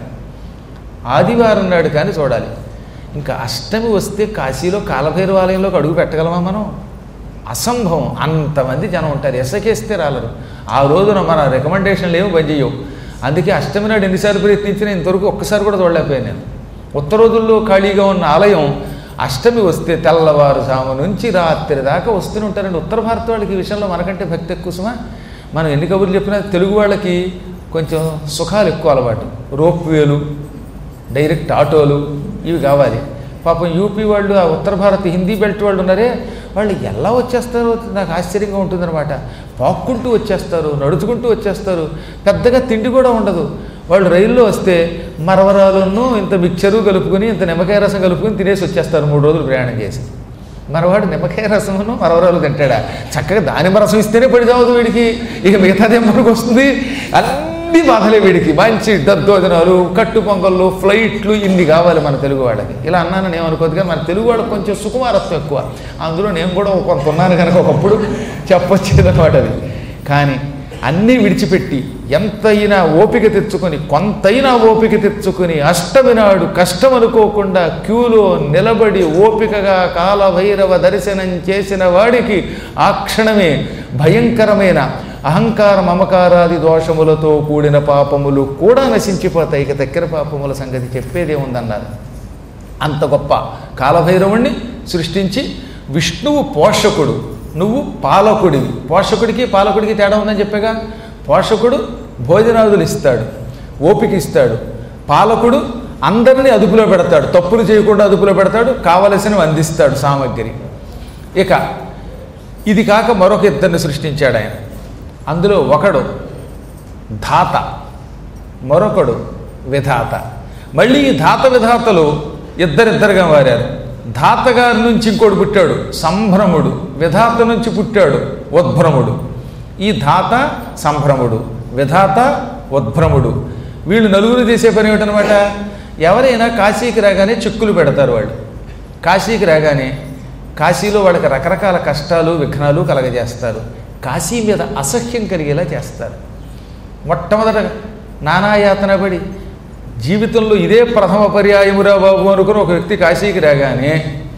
ఆదివారం నాడు కానీ చూడాలి. ఇంకా అష్టమి వస్తే కాశీలో కాలభైరవాలయంలోకి అడుగు పెట్టగలమా మనం? అసంభవం. అంతమంది జనం ఉంటారు, ఎసకేస్తే రాలరు. ఆ రోజున మన రికమెండేషన్లు ఏమో పనిచేయవు. అందుకే అష్టమి నాడు ఎన్నిసార్లు ప్రయత్నించినా ఇంతవరకు ఒక్కసారి కూడా చూడలేకపోయాను నేను. కొత్త రోజుల్లో ఖాళీగా ఉన్న ఆలయం అష్టమి వస్తే తెల్లవారుజాము నుంచి రాత్రి దాకా వస్తూనే ఉంటారండి. ఉత్తర భారత వాళ్ళకి ఈ విషయంలో మనకంటే భక్తి ఎక్కువ సుమా. మనం ఎన్ని కబుర్లు చెప్పినా తెలుగు వాళ్ళకి కొంచెం సుఖాలు ఎక్కువ అలవాటు. రోప్వేలు, డైరెక్ట్ ఆటోలు ఇవి కావాలి. పాపం యూపీ వాళ్ళు, ఆ ఉత్తర భారత్ హిందీ బెల్ట్ వాళ్ళు ఉన్నారే, వాళ్ళు ఎలా వచ్చేస్తారో నాకు ఆశ్చర్యంగా ఉంటుందన్నమాట. పాక్కుంటూ వచ్చేస్తారు, నడుచుకుంటూ వచ్చేస్తారు, పెద్దగా తిండి కూడా ఉండదు. వాళ్ళు రైల్లో వస్తే మరవరాలను ఇంత మిక్చరు కలుపుకొని ఇంత నిమ్మకాయ రసం కలుపుకొని తినేసి వచ్చేస్తారు 3 రోజులు ప్రయాణం చేసి. మరవాడు నిమ్మకాయ రసమును మరవరాలు తింటాడా? చక్కగా దానిమ్మ రసం ఇస్తేనే పడి చావదు వీడికి, ఇక మిగతాదేం మనకు వస్తుంది? అన్ని బాధలే వీడికి. మంచి దద్దోజనాలు, కట్టు పొంగళ్ళు, ఫ్లైట్లు ఇన్ని కావాలి మన తెలుగు వాళ్ళకి. ఇలా అన్నానని ఏమనుకోదు, కానీ మన తెలుగు వాళ్ళకి కొంచెం సుకుమారత్వం ఎక్కువ. అందులో నేను కూడా కొంత ఉన్నాను కనుక ఒకప్పుడు చెప్పొచ్చేదన్నమాట అది. కానీ అన్నీ విడిచిపెట్టి ఎంతైనా ఓపిక తెచ్చుకొని, కొంతైనా ఓపిక తెచ్చుకొని అష్టమి నాడు కష్టం అనుకోకుండా క్యూలో నిలబడి ఓపికగా కాలభైరవ దర్శనం చేసిన వాడికి ఆ క్షణమే భయంకరమైన అహంకార మమకారాది దోషములతో కూడిన పాపములు కూడా నశించిపోతాయి. ఇక దగ్గర పాపముల సంగతి చెప్పేదే ఉందన్నారు. అంత గొప్ప కాలభైరవుణ్ణి సృష్టించి విష్ణువు పోషకుడు, నువ్వు పాలకుడివి. పోషకుడికి పాలకుడికి తేడా ఉందని చెప్పాగా. పోషకుడు భోజనాదులు ఇస్తాడు, ఓపిక ఇస్తాడు. పాలకుడు అందరినీ అదుపులో పెడతాడు, తప్పులు చేయకుండా అదుపులో పెడతాడు, కావలసినవి అందిస్తాడు సామగ్రి. ఇక ఇది కాక మరొక ఇద్దరిని సృష్టించాడు ఆయన. అందులో ఒకడు ధాత, మరొకడు విధాత. మళ్ళీ ఈ ధాత విధాతలు ఇద్దరిద్దరుగా మారారు. ధాతగారి నుంచి ఇంకోటి పుట్టాడు సంభ్రముడు, విధాత నుంచి పుట్టాడు ఉద్భ్రముడు. ఈ ధాత సంభ్రముడు, విధాత ఉద్భ్రముడు, వీళ్ళు నలుగురు చేసే పని ఏమిటనమాట? ఎవరైనా కాశీకి రాగానే చిక్కులు పెడతారు. వాళ్ళు కాశీకి రాగానే కాశీలో వాళ్ళకి రకరకాల కష్టాలు విఘ్నాలు కలగజేస్తారు. కాశీ మీద అసహ్యం కలిగేలా చేస్తారు. మొట్టమొదట నానాయాతన పడి జీవితంలో ఇదే ప్రథమ పర్యాయమురా బాబు అనుకుని ఒక వ్యక్తి కాశీకి రాగానే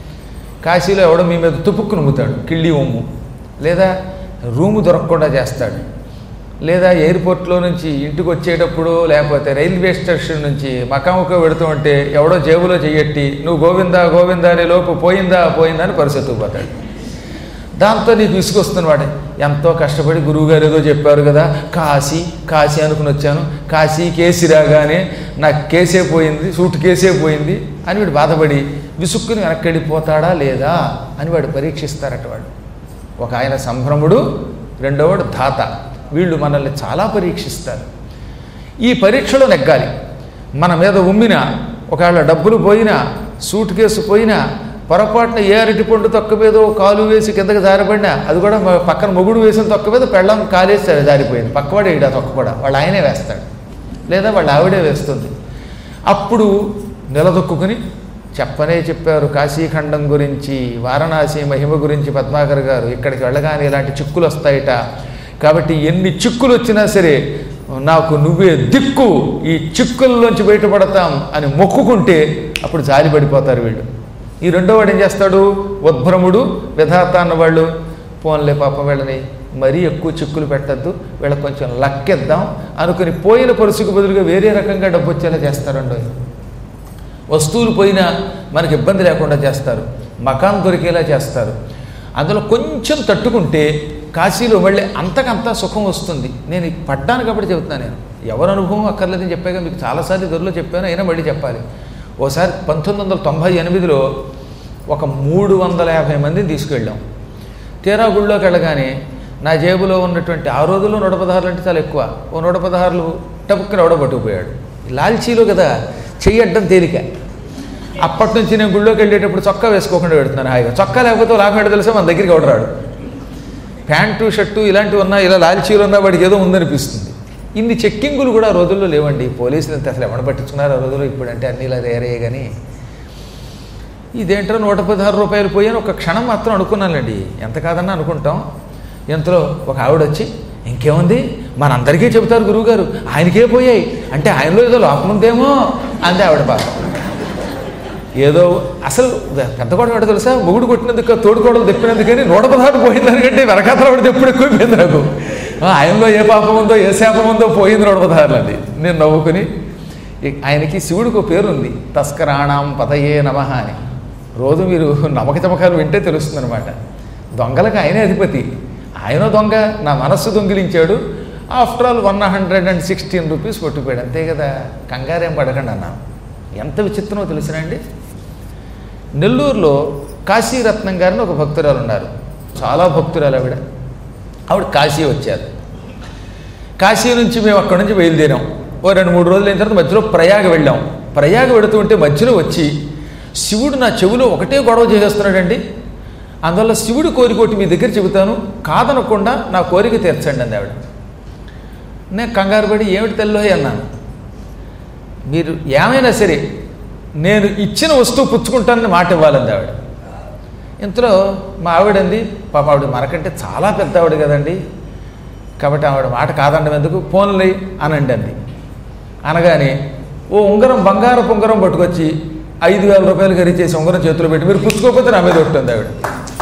కాశీలో ఎవడో మీ మీద తుపుక్కు నుమ్ముతాడు, కిళ్ళి ఒమ్ము, లేదా రూము దొరకకుండా చేస్తాడు, లేదా ఎయిర్పోర్ట్లో నుంచి ఇంటికి వచ్చేటప్పుడు లేకపోతే రైల్వే స్టేషన్ నుంచి మకాముకో పెడుతూ ఉంటే ఎవడో జేబులో చెయ్యట్టి నువ్వు గోవిందా గోవిందా అనే లోపు పోయిందా పోయిందా అని పరిసెత్తుకుపోతాడు. దాంతో నీకు విసుగొస్తున్నవాడే. ఎంతో కష్టపడి గురువుగారు ఏదో చెప్పారు కదా, కాశీ కాశీ అనుకుని వచ్చాను, కాశీ కేసి రాగానే నాకు కేసే పోయింది, సూట్ కేసే పోయింది అని వీడు బాధపడి విసుక్కుని వెనక్కి వెళ్ళిపోతాడా లేదా అని వాడు పరీక్షిస్తారట. వాడు ఒక ఆయన సంభ్రముడు, రెండోవాడు ధాత. వీళ్ళు మనల్ని చాలా పరీక్షిస్తారు. ఈ పరీక్షలో నెగ్గాలి. మన మీద ఉమ్మినా, ఒకవేళ డబ్బులు పోయినా, సూట్ కేసు పోయినా, పొరపాటున ఏ అరటి పండు తొక్క మీద కాలు వేసి కిందకి జారిపడినా, అది కూడా పక్కన మొగుడు వేసిన తొక్క మీద పెళ్ళం కాలేసి జారిపోయింది, పక్కవాడు ఈడ తొక్క కూడా వాళ్ళు ఆయనే వేస్తాడు, లేదా వాళ్ళు ఆవిడే వేస్తుంది. అప్పుడు నిలదొక్కుని చెప్పనే చెప్పారు కాశీఖండం గురించి, వారణాసి మహిమ గురించి పద్మాకర్ గారు. ఇక్కడికి వెళ్ళగానే ఇలాంటి చిక్కులు వస్తాయిట, కాబట్టి ఎన్ని చిక్కులు వచ్చినా సరే నాకు నువ్వే దిక్కు, ఈ చిక్కుల్లోంచి బయటపడతాం అని మొక్కుకుంటే అప్పుడు జాలి పడిపోతారు వీళ్ళు. ఈ రెండో వాడు ఏం చేస్తాడు? ఉద్భ్రముడు, విధాత అన్నవాళ్ళు పోన్లే పాపం వీళ్ళని మరీ ఎక్కువ చిక్కులు పెట్టద్దు, వీళ్ళకి కొంచెం లక్కెద్దాం అనుకుని పోయిన పరుసుకు బదులుగా వేరే రకంగా డబ్బు వచ్చేలా చేస్తారండి. వస్తువులు పోయినా మనకి ఇబ్బంది లేకుండా చేస్తారు, మకాన్ దొరికేలా చేస్తారు. అందులో కొంచెం తట్టుకుంటే కాశీలో మళ్ళీ అంతకంతా సుఖం వస్తుంది. నేను పడ్డాను కాబట్టి చెబుతున్నాను. నేను ఎవరు అనుభవం అక్కర్లేదని చెప్పాక మీకు చాలాసార్లు దొరిలో చెప్పాను, అయినా మళ్ళీ చెప్పాలి. ఓసారి 1998లో ఒక 350 మందిని తీసుకెళ్ళాం. తీరా గుళ్ళోకి వెళ్ళగానే నా జేబులో ఉన్నటువంటి, ఆ రోజుల్లో 116 అంటే చాలా ఎక్కువ, ఓ 116 టపుక్కుని ఎవడో పట్టుకుపోయాడు. లాల్చీలో కదా చెయ్యడ్డం తేలిక. అప్పటి నుంచి నేను గుళ్ళోకి వెళ్ళేటప్పుడు చొక్కా వేసుకోకుండా పెడుతున్నాను హాయిగా. చొక్కా లేకపోతే లాభం తెలుసా, మన దగ్గరికి ఎవడరాడు. ప్యాంటు షర్టు ఇలాంటివి ఉన్నా, ఇలా లాల్చీలు ఉన్నా వాడికి ఏదో ఉందనిపిస్తుంది. ఇన్ని చెక్కింగులు కూడా ఆ రోజుల్లో లేవండి. పోలీసులు అంతా అసలు ఎవడ పట్టించుకున్నారు ఆ రోజుల్లో. ఇప్పుడంటే అన్నీ ఇలా తయారయ్యే. కానీ ఇదేంటో 116 రూపాయలు పోయాను ఒక క్షణం మాత్రం అనుకున్నానండి. ఎంత కాదన్నా అనుకుంటాం. ఎంతలో ఒక ఆవిడ వచ్చి, ఇంకేముంది మనందరికీ చెబుతారు గురువుగారు, ఆయనకే పోయాయి అంటే ఆయనలో ఏదో లోపం ఉందేమో అంతే ఆవిడ పాప. ఏదో అసలు పెద్ద కూడా వాడు తెలుసా, మొగుడు కొట్టినందుకు తోడుకోవడం తెప్పినందుకు కానీ 116 పోయిందనికంటే వెనకాతల వాడు ఎప్పుడు ఎక్కువైపోయింది నాకు. ఆయనలో ఏ పాపం ఉందో ఏ శాపం ఉందో పోయింది 116 అండి. నేను నవ్వుకుని, ఆయనకి శివుడికి ఒక పేరుంది, తస్కరాణం పతయే నమః అని. రోజు మీరు నమ్మక చమకాలు వింటే తెలుస్తుందనమాట. దొంగలకు ఆయనే అధిపతి. ఆయన దొంగ, నా మనస్సు దొంగిలించాడు. ఆఫ్టర్ ఆల్ 116 రూపీస్ కొట్టుకుపోయాడు, అంతే కదా. కంగారేం పడకండి అన్నాను. ఎంత విచిత్రమో తెలిసినండి. నెల్లూరులో కాశీరత్నం గారిని ఒక భక్తురాలు ఉన్నారు. చాలా భక్తురాలు ఆవిడ. కాశీ వచ్చారు. కాశీ నుంచి మేము అక్కడి నుంచి బయలుదేరాం. ఓ 2-3 రోజులు అయిన తర్వాత మధ్యలో ప్రయాగ వెళ్ళాం. ప్రయాగ వెళుతూ ఉంటే మధ్యలో వచ్చి, శివుడు నా చెవిలో ఒకటే గొడవ చేసేస్తున్నాడండి. అందువల్ల శివుడి కోరికోటి మీ దగ్గర చెబుతాను, కాదనకుండా నా కోరిక తీర్చండి అంది ఆవిడ. నేను కంగారు పడి, ఏమిటి తెల్లోయ్ అన్నాను. మీరు ఏమైనా సరే నేను ఇచ్చిన వస్తువు పుచ్చుకుంటానని మాట ఇవ్వాలంది ఆవిడ. ఇంతలో మా ఆవిడంది, పాప ఆవిడ మనకంటే చాలా పెద్ద ఆవిడ కదండి, కాబట్టి ఆవిడ మాట కాదండం ఎందుకు, ఫోన్లే అనండి అంది. అనగానే ఓ ఉంగరం, బంగారపు ఉంగరం పట్టుకొచ్చి 5,000 రూపాయలు ఖరీదు చేసి ఉంగరం చేతిలో పెట్టి, మీరు పుచ్చుకోకపోతే నా మీద ఉంటుంది ఆవిడ.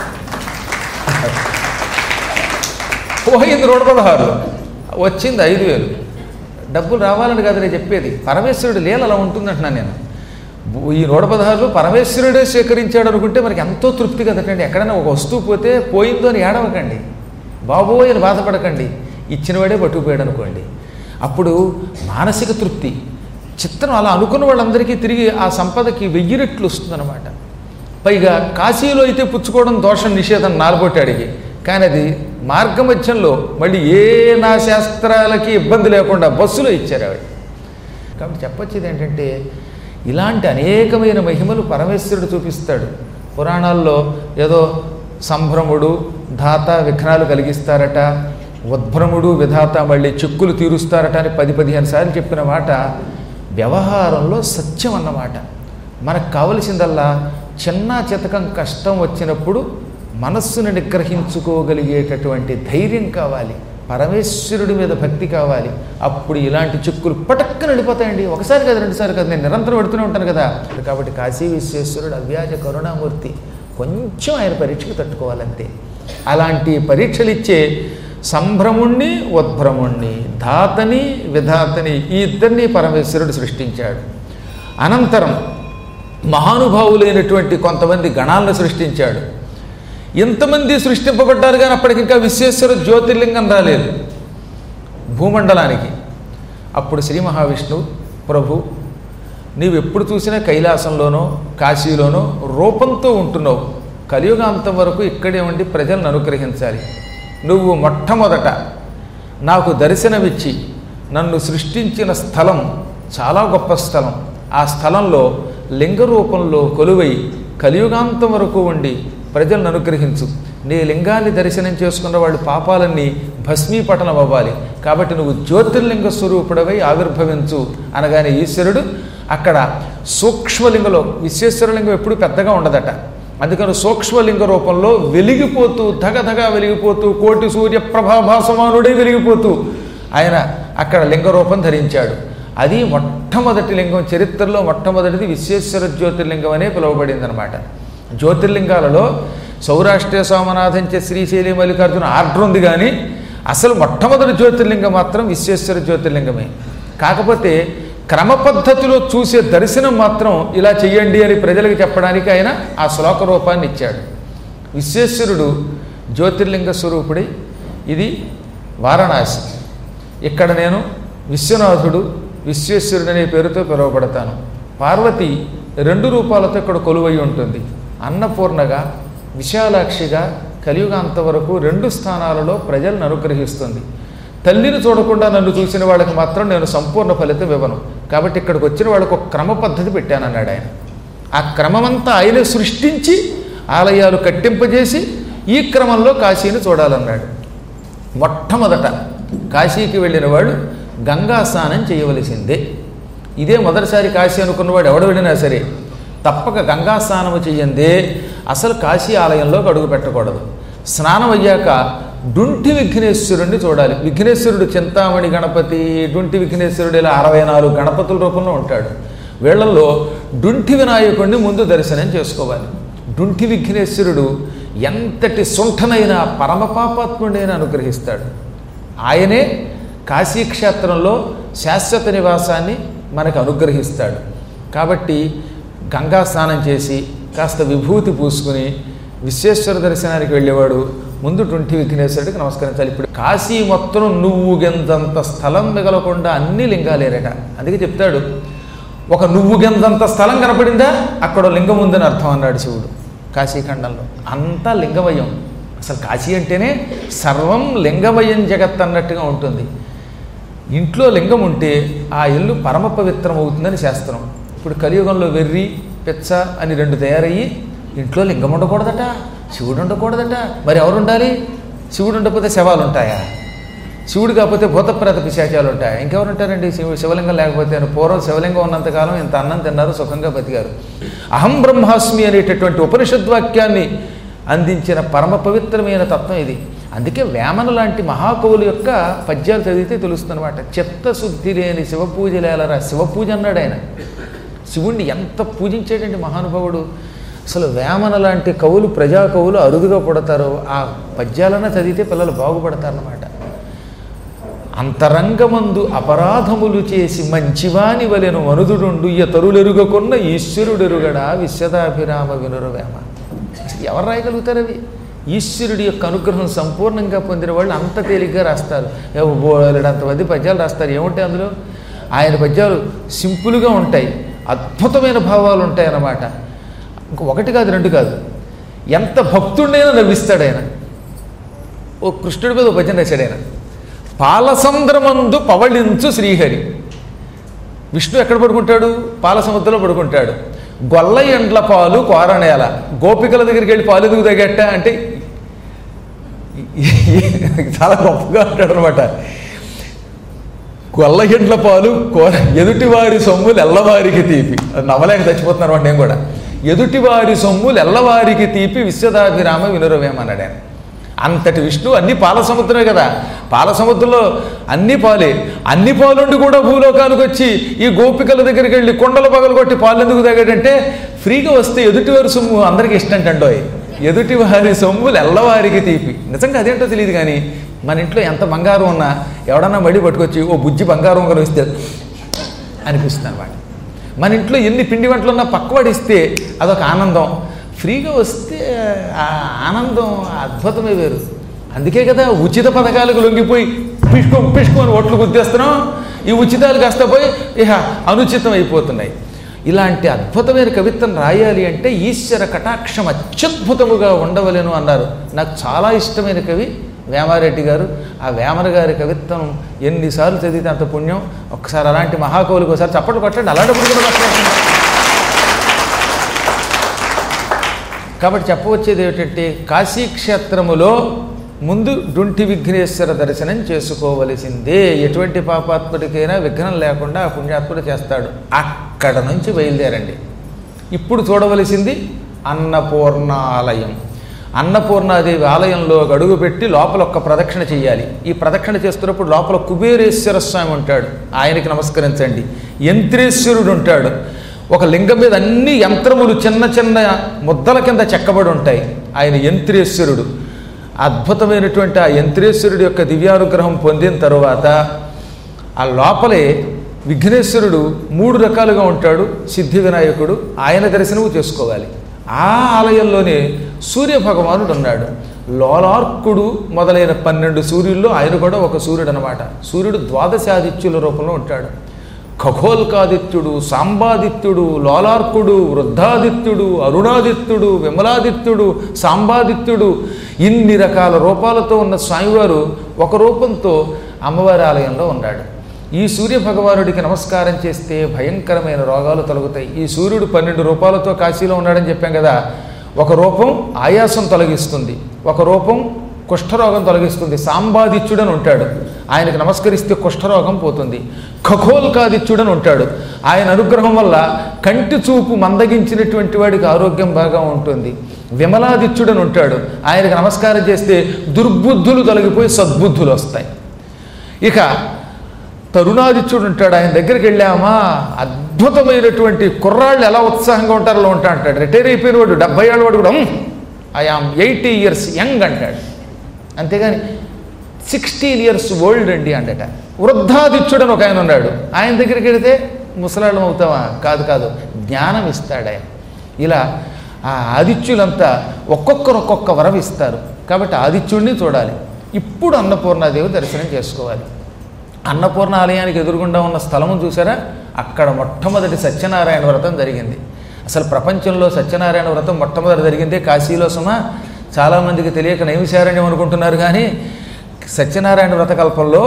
పోయింది 116, వచ్చింది 5,000. డబ్బులు రావాలని కాదు నేను చెప్పేది, పరమేశ్వరుడు లీల అలా ఉంటుందంటున్నాను నేను. ఈ 116 పరమేశ్వరుడే స్వీకరించాడు అనుకుంటే మనకి ఎంతో తృప్తి కదటండి. ఎక్కడైనా ఒక వస్తువు పోతే పోయిందో అని ఏడవకండి, బాబోయ్ అని బాధపడకండి. ఇచ్చినవాడే పట్టుకుపోయాడు అనుకోండి, అప్పుడు మానసిక తృప్తి. చిత్రం అలా అనుకున్న వాళ్ళందరికీ తిరిగి ఆ సంపదకి 1000 రెట్లు వస్తుందన్నమాట. పైగా కాశీలో అయితే పుచ్చుకోవడం దోషం నిషేధం నాలుగొట్టాడికి, కానీ అది మార్గమధ్యంలో మళ్ళీ ఏ నా శాస్త్రాలకి ఇబ్బంది లేకుండా బస్సులో ఇచ్చారు ఆవిడ. కాబట్టి చెప్పొచ్చేది ఏంటంటే, ఇలాంటి అనేకమైన మహిమలు పరమేశ్వరుడు చూపిస్తాడు. పురాణాల్లో ఏదో సంభ్రముడు ధాత విఘ్నాలు కలిగిస్తారట, ఉద్భ్రముడు విధాత మళ్ళీ చిక్కులు తీరుస్తారట అని 10-15 సార్లు చెప్పిన మాట వ్యవహారంలో సత్యం అన్నమాట. మనకు కావలసిందల్లా చిన్న చితకం కష్టం వచ్చినప్పుడు మనస్సును నిగ్రహించుకోగలిగేటటువంటి ధైర్యం కావాలి, పరమేశ్వరుడి మీద భక్తి కావాలి. అప్పుడు ఇలాంటి చిక్కులు పటక్కన వెళ్ళిపోతాయండి. ఒకసారి కాదు, 2 సార్లు కాదు, నేను నిరంతరం పెడుతూనే ఉంటాను కదా. కాబట్టి కాశీ విశ్వేశ్వరుడు అవ్యాజ కరుణామూర్తి, కొంచెం ఆయన పరీక్షకు తట్టుకోవాలంతే. అలాంటి పరీక్షలు ఇచ్చే సంభ్రముణ్ణి ఉద్భ్రముణ్ణి, ధాతని విధాతని, ఈ ఇద్దరిని పరమేశ్వరుడు సృష్టించాడు. అనంతరం మహానుభావులైనటువంటి కొంతమంది గణాలను సృష్టించాడు. ఎంతమంది సృష్టింపబడ్డారు కానీ అప్పటికి ఇంకా విశ్వేశ్వర జ్యోతిర్లింగం రాలేదు భూమండలానికి. అప్పుడు శ్రీ మహావిష్ణువు, ప్రభు నీవు ఎప్పుడు చూసినా కైలాసంలోనో కాశీలోనో రూపంతో ఉంటున్నావు, కలియుగాంతం వరకు ఇక్కడే ఉండి ప్రజలను అనుగ్రహించాలి. నువ్వు మొట్టమొదట నాకు దర్శనమిచ్చి నన్ను సృష్టించిన స్థలం చాలా గొప్ప స్థలం. ఆ స్థలంలో లింగ రూపంలో కొలువై కలియుగాంతం వరకు ఉండి ప్రజలను అనుగ్రహించు. నీ లింగాన్ని దర్శనం చేసుకున్న వాళ్ళు పాపాలన్నీ భస్మీపటనం అవ్వాలి. కాబట్టి నువ్వు జ్యోతిర్లింగ స్వరూపుడవై ఆవిర్భవించు అనగానే ఈశ్వరుడు అక్కడ సూక్ష్మలింగంలో, విశ్వేశ్వరలింగం ఎప్పుడు పెద్దగా ఉండదట, అందుకని సూక్ష్మలింగ రూపంలో వెలిగిపోతూ ధగధగా వెలిగిపోతూ కోటి సూర్యప్రభాభాసమానుడే వెలిగిపోతూ ఆయన అక్కడ లింగ రూపం ధరించాడు. అది మొట్టమొదటి లింగం, చరిత్రలో మొట్టమొదటిది విశ్వేశ్వర జ్యోతిర్లింగం అనే పిలువబడింది అనమాట. జ్యోతిర్లింగాలలో సౌరాష్ట్ర సోమనాథంచ శ్రీశైలి మల్లికార్జున ఆర్డర్ ఉంది, కానీ అసలు మొట్టమొదటి జ్యోతిర్లింగం మాత్రం విశ్వేశ్వర జ్యోతిర్లింగమే. కాకపోతే క్రమ పద్ధతిలో చూసే దర్శనం మాత్రం ఇలా చెయ్యండి అని ప్రజలకు చెప్పడానికి ఆయన ఆ శ్లోక రూపాన్ని ఇచ్చాడు. విశ్వేశ్వరుడు జ్యోతిర్లింగ స్వరూపుడి. ఇది వారణాసి. ఇక్కడ నేను విశ్వనాథుడు, విశ్వేశ్వరుడు అనే పేరుతో పిలువబడతాను. పార్వతి 2 రూపాలతో ఇక్కడ కొలువై ఉంటుంది. అన్నపూర్ణగా, విశాలాక్షిగా కలియుగాంత వరకు 2 స్థానాలలో ప్రజలను అనుగ్రహిస్తుంది. తల్లిని చూడకుండా నన్ను చూసిన వాళ్ళకి మాత్రం నేను సంపూర్ణ ఫలితం ఇవ్వను. కాబట్టి ఇక్కడికి వచ్చిన వాళ్ళకు ఒక క్రమ పద్ధతి పెట్టానన్నాడు ఆయన. ఆ క్రమమంతా ఆయనే సృష్టించి ఆలయాలు కట్టింపజేసి ఈ క్రమంలో కాశీని చూడాలన్నాడు. మొట్టమొదట కాశీకి వెళ్ళిన వాడు గంగా స్నానం చేయవలసిందే. ఇదే మొదటిసారి కాశీ అనుకున్నవాడు ఎవడు వెళ్ళినా సరే తప్పక గంగా స్నానము చెయ్యందే అసలు కాశీ ఆలయంలోకి అడుగు పెట్టకూడదు. స్నానం అయ్యాక డుంటి విఘ్నేశ్వరుణ్ణి చూడాలి. విఘ్నేశ్వరుడు చింతామణి గణపతి, డుంటి విఘ్నేశ్వరుడు ఇలా 64 గణపతుల రూపంలో ఉంటాడు. వీళ్లలో డుంటి వినాయకుడిని ముందు దర్శనం చేసుకోవాలి. డుంటి విఘ్నేశ్వరుడు ఎంతటి సుంఠనైన పరమపాపాత్ముడైనా అనుగ్రహిస్తాడు. ఆయనే కాశీక్షేత్రంలో శాశ్వత నివాసాన్ని మనకు అనుగ్రహిస్తాడు. కాబట్టి గంగా స్నానం చేసి కాస్త విభూతి పూసుకుని విశ్వేశ్వర దర్శనానికి వెళ్ళేవాడు ముందు డుంటి విఘ్నేశ్వరుడికి నమస్కరించాలి. ఇప్పుడు కాశీ మొత్తం నువ్వు గెంతంత స్థలం మిగలకుండా అన్ని లింగాలేరట. అందుకే చెప్తాడు, ఒక నువ్వు గెంతంత స్థలం కనపడిందా అక్కడ లింగం ఉందని అర్థం అన్నాడు శివుడు. కాశీఖండంలో అంతా లింగమయం. అసలు కాశీ అంటేనే సర్వం లింగమయం జగత్ అన్నట్టుగా ఉంటుంది. ఇంట్లో లింగం ఉంటే ఆ ఇల్లు పరమ పవిత్రం అవుతుందని శాస్త్రం. ఇప్పుడు కలియుగంలో వెర్రి పెచ్చ అని 2 తయారయ్యి ఇంట్లో లింగం ఉండకూడదట, శివుడు ఉండకూడదట. మరి ఎవరు ఉండాలి? శివుడు ఉండకపోతే శవాలు ఉంటాయా? శివుడు కాకపోతే భూతప్రేత పిశాచాలు ఉంటాయా? ఇంకెవరు ఉంటారండి? శివలింగం లేకపోతే పూర్వం శివలింగం ఉన్నంతకాలం ఇంత అన్నం తిన్నారు, సుఖంగా బతికారు. అహం బ్రహ్మాస్మి అనేటటువంటి ఉపనిషద్వాక్యాన్ని అందించిన పరమ పవిత్రమైన తత్వం ఇది. అందుకే వేమన లాంటి మహాకవుల యొక్క పద్యాలు చదివితే తెలుస్తుందన్నమాట. చిత్తశుద్ధి లేని శివపూజలేలరా, శివపూజ అన్నాడు ఆయన. శివుణ్ణి ఎంత పూజించేటండి మహానుభావుడు. అసలు వేమన లాంటి కవులు, ప్రజా కవులు అరుదుగా పుడతారు. ఆ పద్యాలన్నా చదివితే పిల్లలు బాగుపడతారన్నమాట. అంతరంగమందు అపరాధములు చేసి మంచివాని వలెను మనుదుడుండు తరులెరుగకున్న ఈశ్వరుడెరుగడా విశ్వదాభిరామ వినురవేమ. ఎవరు రాయగలుగుతారు అవి? ఈశ్వరుడి యొక్క అనుగ్రహం సంపూర్ణంగా పొందిన వాళ్ళు అంత తేలిగ్గా రాస్తారు. అంతమంది పద్యాలు రాస్తారు. ఏముంటాయి అందులో? ఆయన పద్యాలు సింపుల్గా ఉంటాయి, అద్భుతమైన భావాలు ఉంటాయి అన్నమాట. ఒకటి కాదు, 2 కాదు, ఎంత భక్తుడినైనా నవ్విస్తాడు ఆయన. ఓ కృష్ణుడి మీద భజన రాశాడు ఆయన. పాలసముద్రమందు పవళించు శ్రీహరి. విష్ణు ఎక్కడ పడుకుంటాడు? పాలసముద్రంలో పడుకుంటాడు. గొల్ల ఎండ్ల పాలు కోరనేల. గోపికల దగ్గరికి వెళ్ళి పాలు ఎదుగు తగ్గట్ట అంటే చాలా గొప్పగా అంటాడు అనమాట. గొల్ల ఎండ్ల పాలు ఎదుటివారి సొమ్ములు ఎల్లవారికి తీపి. నవ్వలేక చచ్చిపోతున్నారు అంటే నేను కూడా. ఎదుటివారి సొమ్ములు ఎల్లవారికి తీపి విశ్వదాభిరామ వినురవేమన్నాడు ఆయన. అంతటి విష్ణు అన్ని పాల సముద్రమే కదా. పాల సముద్రంలో అన్ని పాలే. అన్ని పాలుండి కూడా భూలోకానికి వచ్చి ఈ గోపికల దగ్గరికి వెళ్ళి కొండలు పగలు కొట్టి పాలు ఎందుకు తాగాడంటే ఫ్రీగా వస్తే ఎదుటివారి సొమ్ము అందరికీ ఇష్టం అంటండోయ్. ఎదుటివారి సొమ్ములు ఎల్లవారికి తీపి. నిజంగా అదేంటో తెలియదు కానీ మన ఇంట్లో ఎంత బంగారం ఉన్నా ఎవడన్నా మడి పట్టుకొచ్చి ఓ బుజ్జి బంగారం కలిస్తే అనిపిస్తుంది అన్నమాట. మన ఇంట్లో ఎన్ని పిండి వంటలు ఉన్నా పక్కవాడు ఇస్తే అదొక ఆనందం. ఫ్రీగా వస్తే ఆ ఆనందం అద్భుతమే వేరు. అందుకే కదా ఉచిత పథకాలకు లొంగిపోయి పిష్కో అని ఓట్లు గుర్తిస్తున్నాం. ఈ ఉచితాలు కాస్త పోయి ఇహ అనుచితం అయిపోతున్నాయి. ఇలాంటి అద్భుతమైన కవిత్వం రాయాలి అంటే ఈశ్వర కటాక్షం అత్యద్భుతముగా ఉండవలెను అన్నారు. నాకు చాలా ఇష్టమైన కవి వేమారెడ్డి గారు. ఆ వేమన గారి కవిత్వం ఎన్నిసార్లు చదివితే అంత పుణ్యం. ఒక్కసారి అలాంటి మహాకవులకు ఒకసారి చప్పట్లు కొట్టండి. అలాంటి కూడా మాట్లాడుతుంది. కాబట్టి చెప్పవచ్చేది ఏమిటంటే కాశీక్షేత్రములో ముందు డుంటి విఘ్నేశ్వర దర్శనం చేసుకోవలసిందే. ఎటువంటి పాపాత్ముడికైనా విఘ్నం లేకుండా ఆ పుణ్యాత్ముడు చేస్తాడు. అక్కడ నుంచి బయలుదేరండి. ఇప్పుడు చూడవలసింది అన్నపూర్ణాలయం. అన్నపూర్ణాదేవి ఆలయంలో అడుగుపెట్టి లోపల ఒక్క ప్రదక్షిణ చేయాలి. ఈ ప్రదక్షిణ చేస్తున్నప్పుడు లోపల కుబేరేశ్వర స్వామి ఉంటాడు, ఆయనకి నమస్కరించండి. యంత్రేశ్వరుడు ఉంటాడు. ఒక లింగం మీద అన్ని యంత్రములు చిన్న చిన్న ముద్దల కింద చెక్కబడి ఉంటాయి. ఆయన యంత్రేశ్వరుడు. అద్భుతమైనటువంటి ఆ యంత్రేశ్వరుడి యొక్క దివ్యానుగ్రహం పొందిన తరువాత ఆ లోపలే విఘ్నేశ్వరుడు 3 రకాలుగా ఉంటాడు. సిద్ధి వినాయకుడు, ఆయన దర్శనము చేసుకోవాలి. ఆ ఆలయంలోనే సూర్యభగవానుడు ఉన్నాడు. లోలార్కుడు మొదలైన 12 సూర్యుల్లో ఆయన కూడా ఒక సూర్యుడు అనమాట. సూర్యుడు ద్వాదశాదిత్యుల రూపంలో ఉంటాడు. ఖగోల్కాదిత్యుడు, సాంబాదిత్యుడు, లోలార్కుడు, వృద్ధాదిత్యుడు, అరుణాదిత్యుడు, విమలాదిత్యుడు, సాంబాదిత్యుడు, ఇన్ని రకాల రూపాలతో ఉన్న స్వామివారు ఒక రూపంతో అమ్మవారి ఆలయంలో ఉన్నాడు. ఈ సూర్య భగవానుడికి నమస్కారం చేస్తే భయంకరమైన రోగాలు తొలగుతాయి. ఈ సూర్యుడు 12 రూపాలతో కాశీలో ఉన్నాడని చెప్పాం కదా. ఒక రూపం ఆయాసం తొలగిస్తుంది, ఒక రూపం కుష్ఠరోగం తొలగిస్తుంది. సాంబాదిత్యుడని ఉంటాడు, ఆయనకు నమస్కరిస్తే కుష్ఠరోగం పోతుంది. ఖగోల్కాదిత్యుడని ఉంటాడు, ఆయన అనుగ్రహం వల్ల కంటి చూపు మందగించినటువంటి వాడికి ఆరోగ్యం బాగా ఉంటుంది. విమలాదిత్యుడని ఉంటాడు, ఆయనకు నమస్కారం చేస్తే దుర్బుద్ధులు తొలగిపోయి సద్బుద్ధులు వస్తాయి. ఇక తరుణాదిత్యుడు ఉంటాడు, ఆయన దగ్గరికి వెళ్ళామా అద్భుతమైనటువంటి కుర్రాళ్ళు ఎలా ఉత్సాహంగా ఉంటారో అలా ఉంటా అంటాడు. రిటైర్ అయిపోయిన వాడు 70 ఏళ్ళ వాడు కూడా ఐ ఆమ్ 80 years యంగ్ అంటాడు, అంతేగాని 16 years ఓల్డ్ అండి అంటట. వృద్ధాదిత్యుడు అని ఒక ఆయన ఉన్నాడు, ఆయన దగ్గరికి వెళితే ముసలాళ్ళం అవుతావా? కాదు కాదు, జ్ఞానం ఇస్తాడు ఆయన. ఇలా ఆ ఆదిత్యులంతా ఒక్కొక్క వరం ఇస్తారు. కాబట్టి ఆదిత్యుడిని చూడాలి. ఇప్పుడు అన్నపూర్ణాదేవి దర్శనం చేసుకోవాలి. అన్నపూర్ణ ఆలయానికి ఎదురుగుండా ఉన్న స్థలము చూసారా, అక్కడ మొట్టమొదటి సత్యనారాయణ వ్రతం జరిగింది. అసలు ప్రపంచంలో సత్యనారాయణ వ్రతం మొట్టమొదటి జరిగిందే కాశీలో. సుమా చాలామందికి తెలియక నైమిషారణ్యం అనుకుంటున్నారు, కానీ సత్యనారాయణ వ్రతకల్పంలో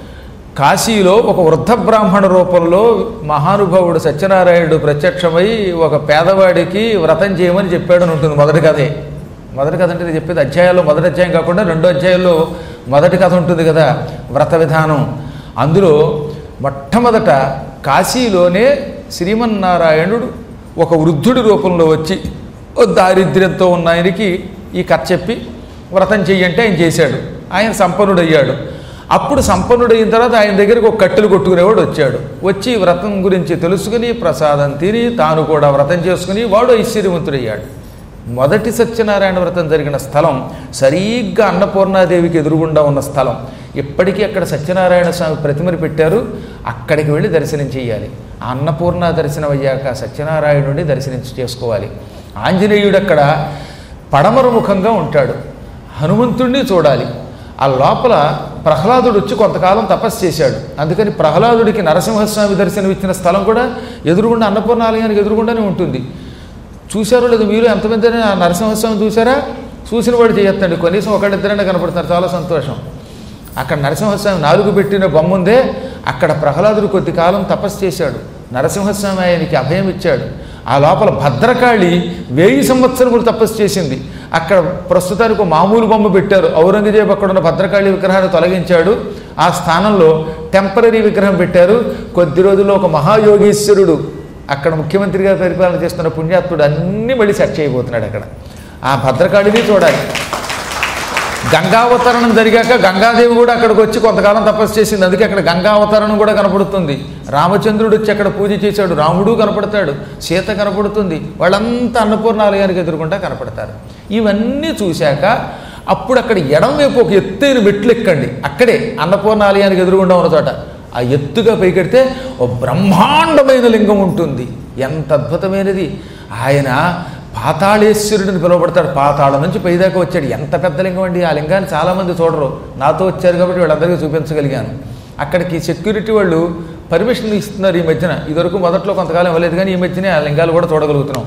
కాశీలో ఒక వృద్ధ బ్రాహ్మణ రూపంలో మహానుభావుడు సత్యనారాయణుడు ప్రత్యక్షమై ఒక పేదవాడికి వ్రతం చేయమని చెప్పాడు అని ఉంటుంది మొదటి కథే. మొదటి కథ అంటే చెప్పేది అధ్యాయాల్లో మొదటి అధ్యాయం కాకుండా 2వ అధ్యాయంలో మొదటి కథ ఉంటుంది కదా, వ్రత విధానం. అందులో మొట్టమొదట కాశీలోనే శ్రీమన్నారాయణుడు ఒక వృద్ధుడి రూపంలో వచ్చి దారిద్ర్యంతో ఉన్న ఆయనకి ఈ కథ చెప్పి వ్రతం చెయ్యంటే ఆయన చేశాడు. ఆయన సంపన్నుడయ్యాడు. అప్పుడు సంపన్నుడైన తర్వాత ఆయన దగ్గరికి ఒక కట్టెలు కొట్టుకునేవాడు వచ్చాడు. వచ్చి వ్రతం గురించి తెలుసుకుని ప్రసాదం తిని తాను కూడా వ్రతం చేసుకుని వాడు ఐశ్వర్యవంతుడయ్యాడు. మొదటి సత్యనారాయణ వ్రతం జరిగిన స్థలం సరిగ్గా అన్నపూర్ణాదేవికి ఎదురుగుండా ఉన్న స్థలం. ఇప్పటికీ అక్కడ సత్యనారాయణ స్వామి ప్రతిమని పెట్టారు, అక్కడికి వెళ్ళి దర్శనం చేయాలి. ఆ అన్నపూర్ణ దర్శనం అయ్యాక సత్యనారాయణుడిని చేసుకోవాలి. ఆంజనేయుడు అక్కడ పడమర ముఖంగా ఉంటాడు. హనుమంతుడిని చూడాలి. ఆ లోపల ప్రహ్లాదుడు వచ్చి కొంతకాలం తపస్సు చేశాడు. అందుకని ప్రహ్లాదుడికి నరసింహస్వామి దర్శనం ఇచ్చిన స్థలం కూడా ఎదురుగుండా అన్నపూర్ణ ఆలయానికి ఎదురుగుండానే ఉంటుంది. చూశారో లేదు మీరు ఎంతమంది నరసింహస్వామి చూసారా? చూసిన వాడు చేయొద్దండి, కనీసం ఒకళ్ళిద్దరైనా కనపడతారు, చాలా సంతోషం. అక్కడ నరసింహస్వామి 4 పెట్టిన బొమ్మ ఉందే, అక్కడ ప్రహ్లాదుడు కొద్ది కాలం తపస్సు చేశాడు. నరసింహస్వామి ఆయనకి అభయం ఇచ్చాడు. ఆ లోపల భద్రకాళి 1000 సంవత్సరములు తపస్సు చేసింది. అక్కడ ప్రస్తుతానికి ఒక మామూలు బొమ్మ పెట్టారు. ఔరంగజేబు అక్కడ ఉన్న భద్రకాళి విగ్రహాన్ని తొలగించాడు. ఆ స్థానంలో టెంపరీ విగ్రహం పెట్టారు. కొద్ది రోజుల్లో ఒక మహాయోగీశ్వరుడు అక్కడ ముఖ్యమంత్రిగా పరిపాలన చేస్తున్న పుణ్యాత్ముడు అన్నీ మళ్ళీ సెట్ చేయబోతున్నాడు. అక్కడ ఆ భద్రకాళిని చూడాలి. గంగావతరణం జరిగాక గంగాదేవి కూడా అక్కడికి వచ్చి కొంతకాలం తపస్సు చేసింది. అందుకే అక్కడ గంగావతరణం కూడా కనపడుతుంది. రామచంద్రుడు వచ్చి అక్కడ పూజ చేశాడు, రాముడు కనపడతాడు, సీత కనపడుతుంది. వాళ్ళంతా అన్నపూర్ణ ఆలయానికి ఎదురుకుంటా కనపడతారు. ఇవన్నీ చూశాక అప్పుడు అక్కడ ఎడం వైపు ఒక ఎత్తైన మెట్లు ఎక్కండి. అక్కడే అన్నపూర్ణ ఆలయానికి ఎదురుగుండా ఉన్న చోట ఆ ఎత్తుగా పైకెడితే ఓ బ్రహ్మాండమైన లింగం ఉంటుంది. ఎంత అద్భుతమైనది! ఆయన పాతాళేశ్వరుడిని పిలువబడతాడు. పాతాళం నుంచి పైదాకా వచ్చాడు. ఎంత పెద్ద లింగం అండి! ఆ లింగాన్ని చాలామంది చూడరు. నాతో వచ్చారు కాబట్టి వాళ్ళందరికీ చూపించగలిగాను. అక్కడికి సెక్యూరిటీ వాళ్ళు పర్మిషన్ ఇస్తున్నారు ఈ మధ్యన. ఇదివరకు మొదట్లో కొంతకాలం ఇవ్వలేదు, కానీ ఈ మధ్యనే ఆ లింగాలు కూడా చూడగలుగుతున్నాం.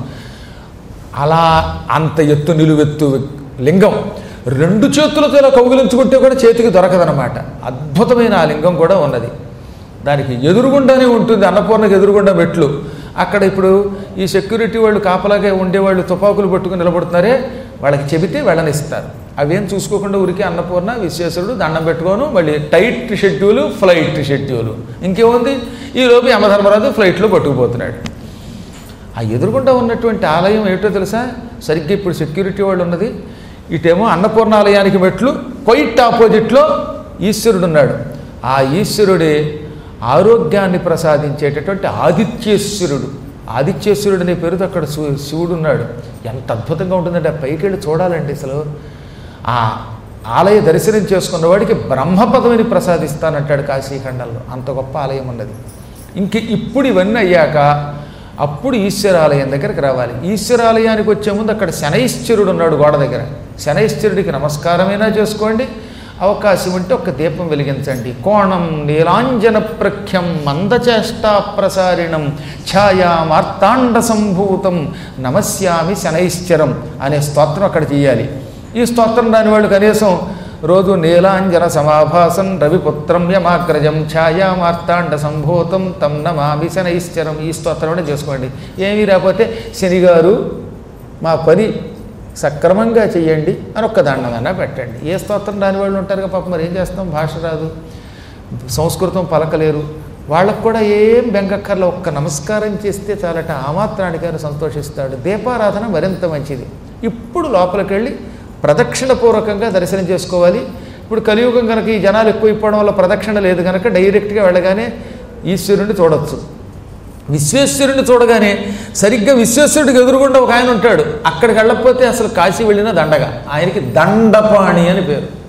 అలా అంత ఎత్తు నిలువెత్తు లింగం 2 చేతులతో ఇలా కౌగిలించుకుంటే కూడా చేతికి దొరకదనమాట. అద్భుతమైన ఆ లింగం కూడా ఉన్నది. దానికి ఎదురుగుండానే ఉంటుంది, అన్నపూర్ణకి ఎదురుగుండా మెట్లు. అక్కడ ఇప్పుడు ఈ సెక్యూరిటీ వాళ్ళు కాపలాగా ఉండేవాళ్ళు తుపాకులు పట్టుకుని నిలబడుతున్నారే, వాళ్ళకి చెబితే వెళ్ళనిస్తారు. అవేం చూసుకోకుండా ఊరికి అన్నపూర్ణ విశ్వేశ్వరుడు దండం పెట్టుకోను, మళ్ళీ టైట్ షెడ్యూలు, ఫ్లైట్ షెడ్యూలు. ఇంకేముంది, ఈలోపు యమధర్మరాజు ఫ్లైట్లో పట్టుకుపోతున్నాడు. ఆ ఎదురుగుండా ఉన్నటువంటి ఆలయం ఏమిటో తెలుసా? సరిగ్గా ఇప్పుడు సెక్యూరిటీ వాళ్ళు ఉన్నది. ఇటేమో అన్నపూర్ణ ఆలయానికి మెట్లు, క్వైట్ ఆపోజిట్లో ఈశ్వరుడు ఉన్నాడు. ఆ ఈశ్వరుడే ఆరోగ్యాన్ని ప్రసాదించేటటువంటి ఆదిత్యేశ్వరుడు. ఆదిత్యేశ్వరుడు అనే పేరుతో అక్కడ శివుడు ఉన్నాడు. ఎంత అద్భుతంగా ఉంటుందంటే ఆ పైకి వెళ్ళి చూడాలండి. అసలు ఆ ఆలయ దర్శనం చేసుకున్న వాడికి బ్రహ్మపదవిని ప్రసాదిస్తానంటాడు కాశీఖండంలో. అంత గొప్ప ఆలయం ఉన్నది. ఇప్పుడు ఇవన్నీ అయ్యాక అప్పుడు ఈశ్వరాలయం దగ్గరికి రావాలి. ఈశ్వరాలయానికి వచ్చే ముందు అక్కడ శనైశ్వరుడు ఉన్నాడు గోడ దగ్గర. శనైశ్వరుడికి నమస్కారమైనా చేసుకోండి, అవకాశం ఉంటే ఒక దీపం వెలిగించండి. కోణం నీలాంజన ప్రఖ్యం మందచేష్టా ప్రసారిణం ఛాయా మార్తాండ సంభూతం నమస్యామి శనైశ్చరం అనే స్తోత్రం అక్కడ చేయాలి. ఈ స్తోత్రం దాని వాళ్ళు కనీసం రోజు నీలాంజన సమాభాసం రవిపుత్రం యమాగ్రజం ఛాయామార్తాండ సంభూతం తం నమామి శనైశ్చరం. ఈ స్తోత్రం చేసుకోండి. ఏమీ రాకపోతే శనిగారు మా పని సక్రమంగా చెయ్యండి అని ఒక్క దండమన్నా పెట్టండి. ఏ స్తోత్రం రాని వాళ్ళు ఉంటారుగా పాపం, మరి ఏం చేస్తాం, భాష రాదు, సంస్కృతం పలకలేరు, వాళ్ళకు కూడా ఏం బెంగక్కర్లో ఒక్క నమస్కారం చేస్తే చాలట, ఆ మాత్రానికైనా సంతోషిస్తాడు. దీపారాధన మరింత మంచిది. ఇప్పుడు లోపలికి వెళ్ళి ప్రదక్షిణపూర్వకంగా దర్శనం చేసుకోవాలి. ఇప్పుడు కలియుగం కనుక ఈ జనాలు ఎక్కువైపోవడం వల్ల ప్రదక్షిణ లేదు కనుక డైరెక్ట్గా వెళ్ళగానే ఈశ్వరుణ్ణి చూడొచ్చు. విశ్వేశ్వరుని చూడగానే సరిగ్గా విశ్వేశ్వరుడికి ఎదురుగుండా ఒక ఆయన ఉంటాడు, అక్కడికి వెళ్ళకపోతే అసలు కాశీ వెళ్ళిన దండగా. ఆయనకి దండపాణి అని పేరు.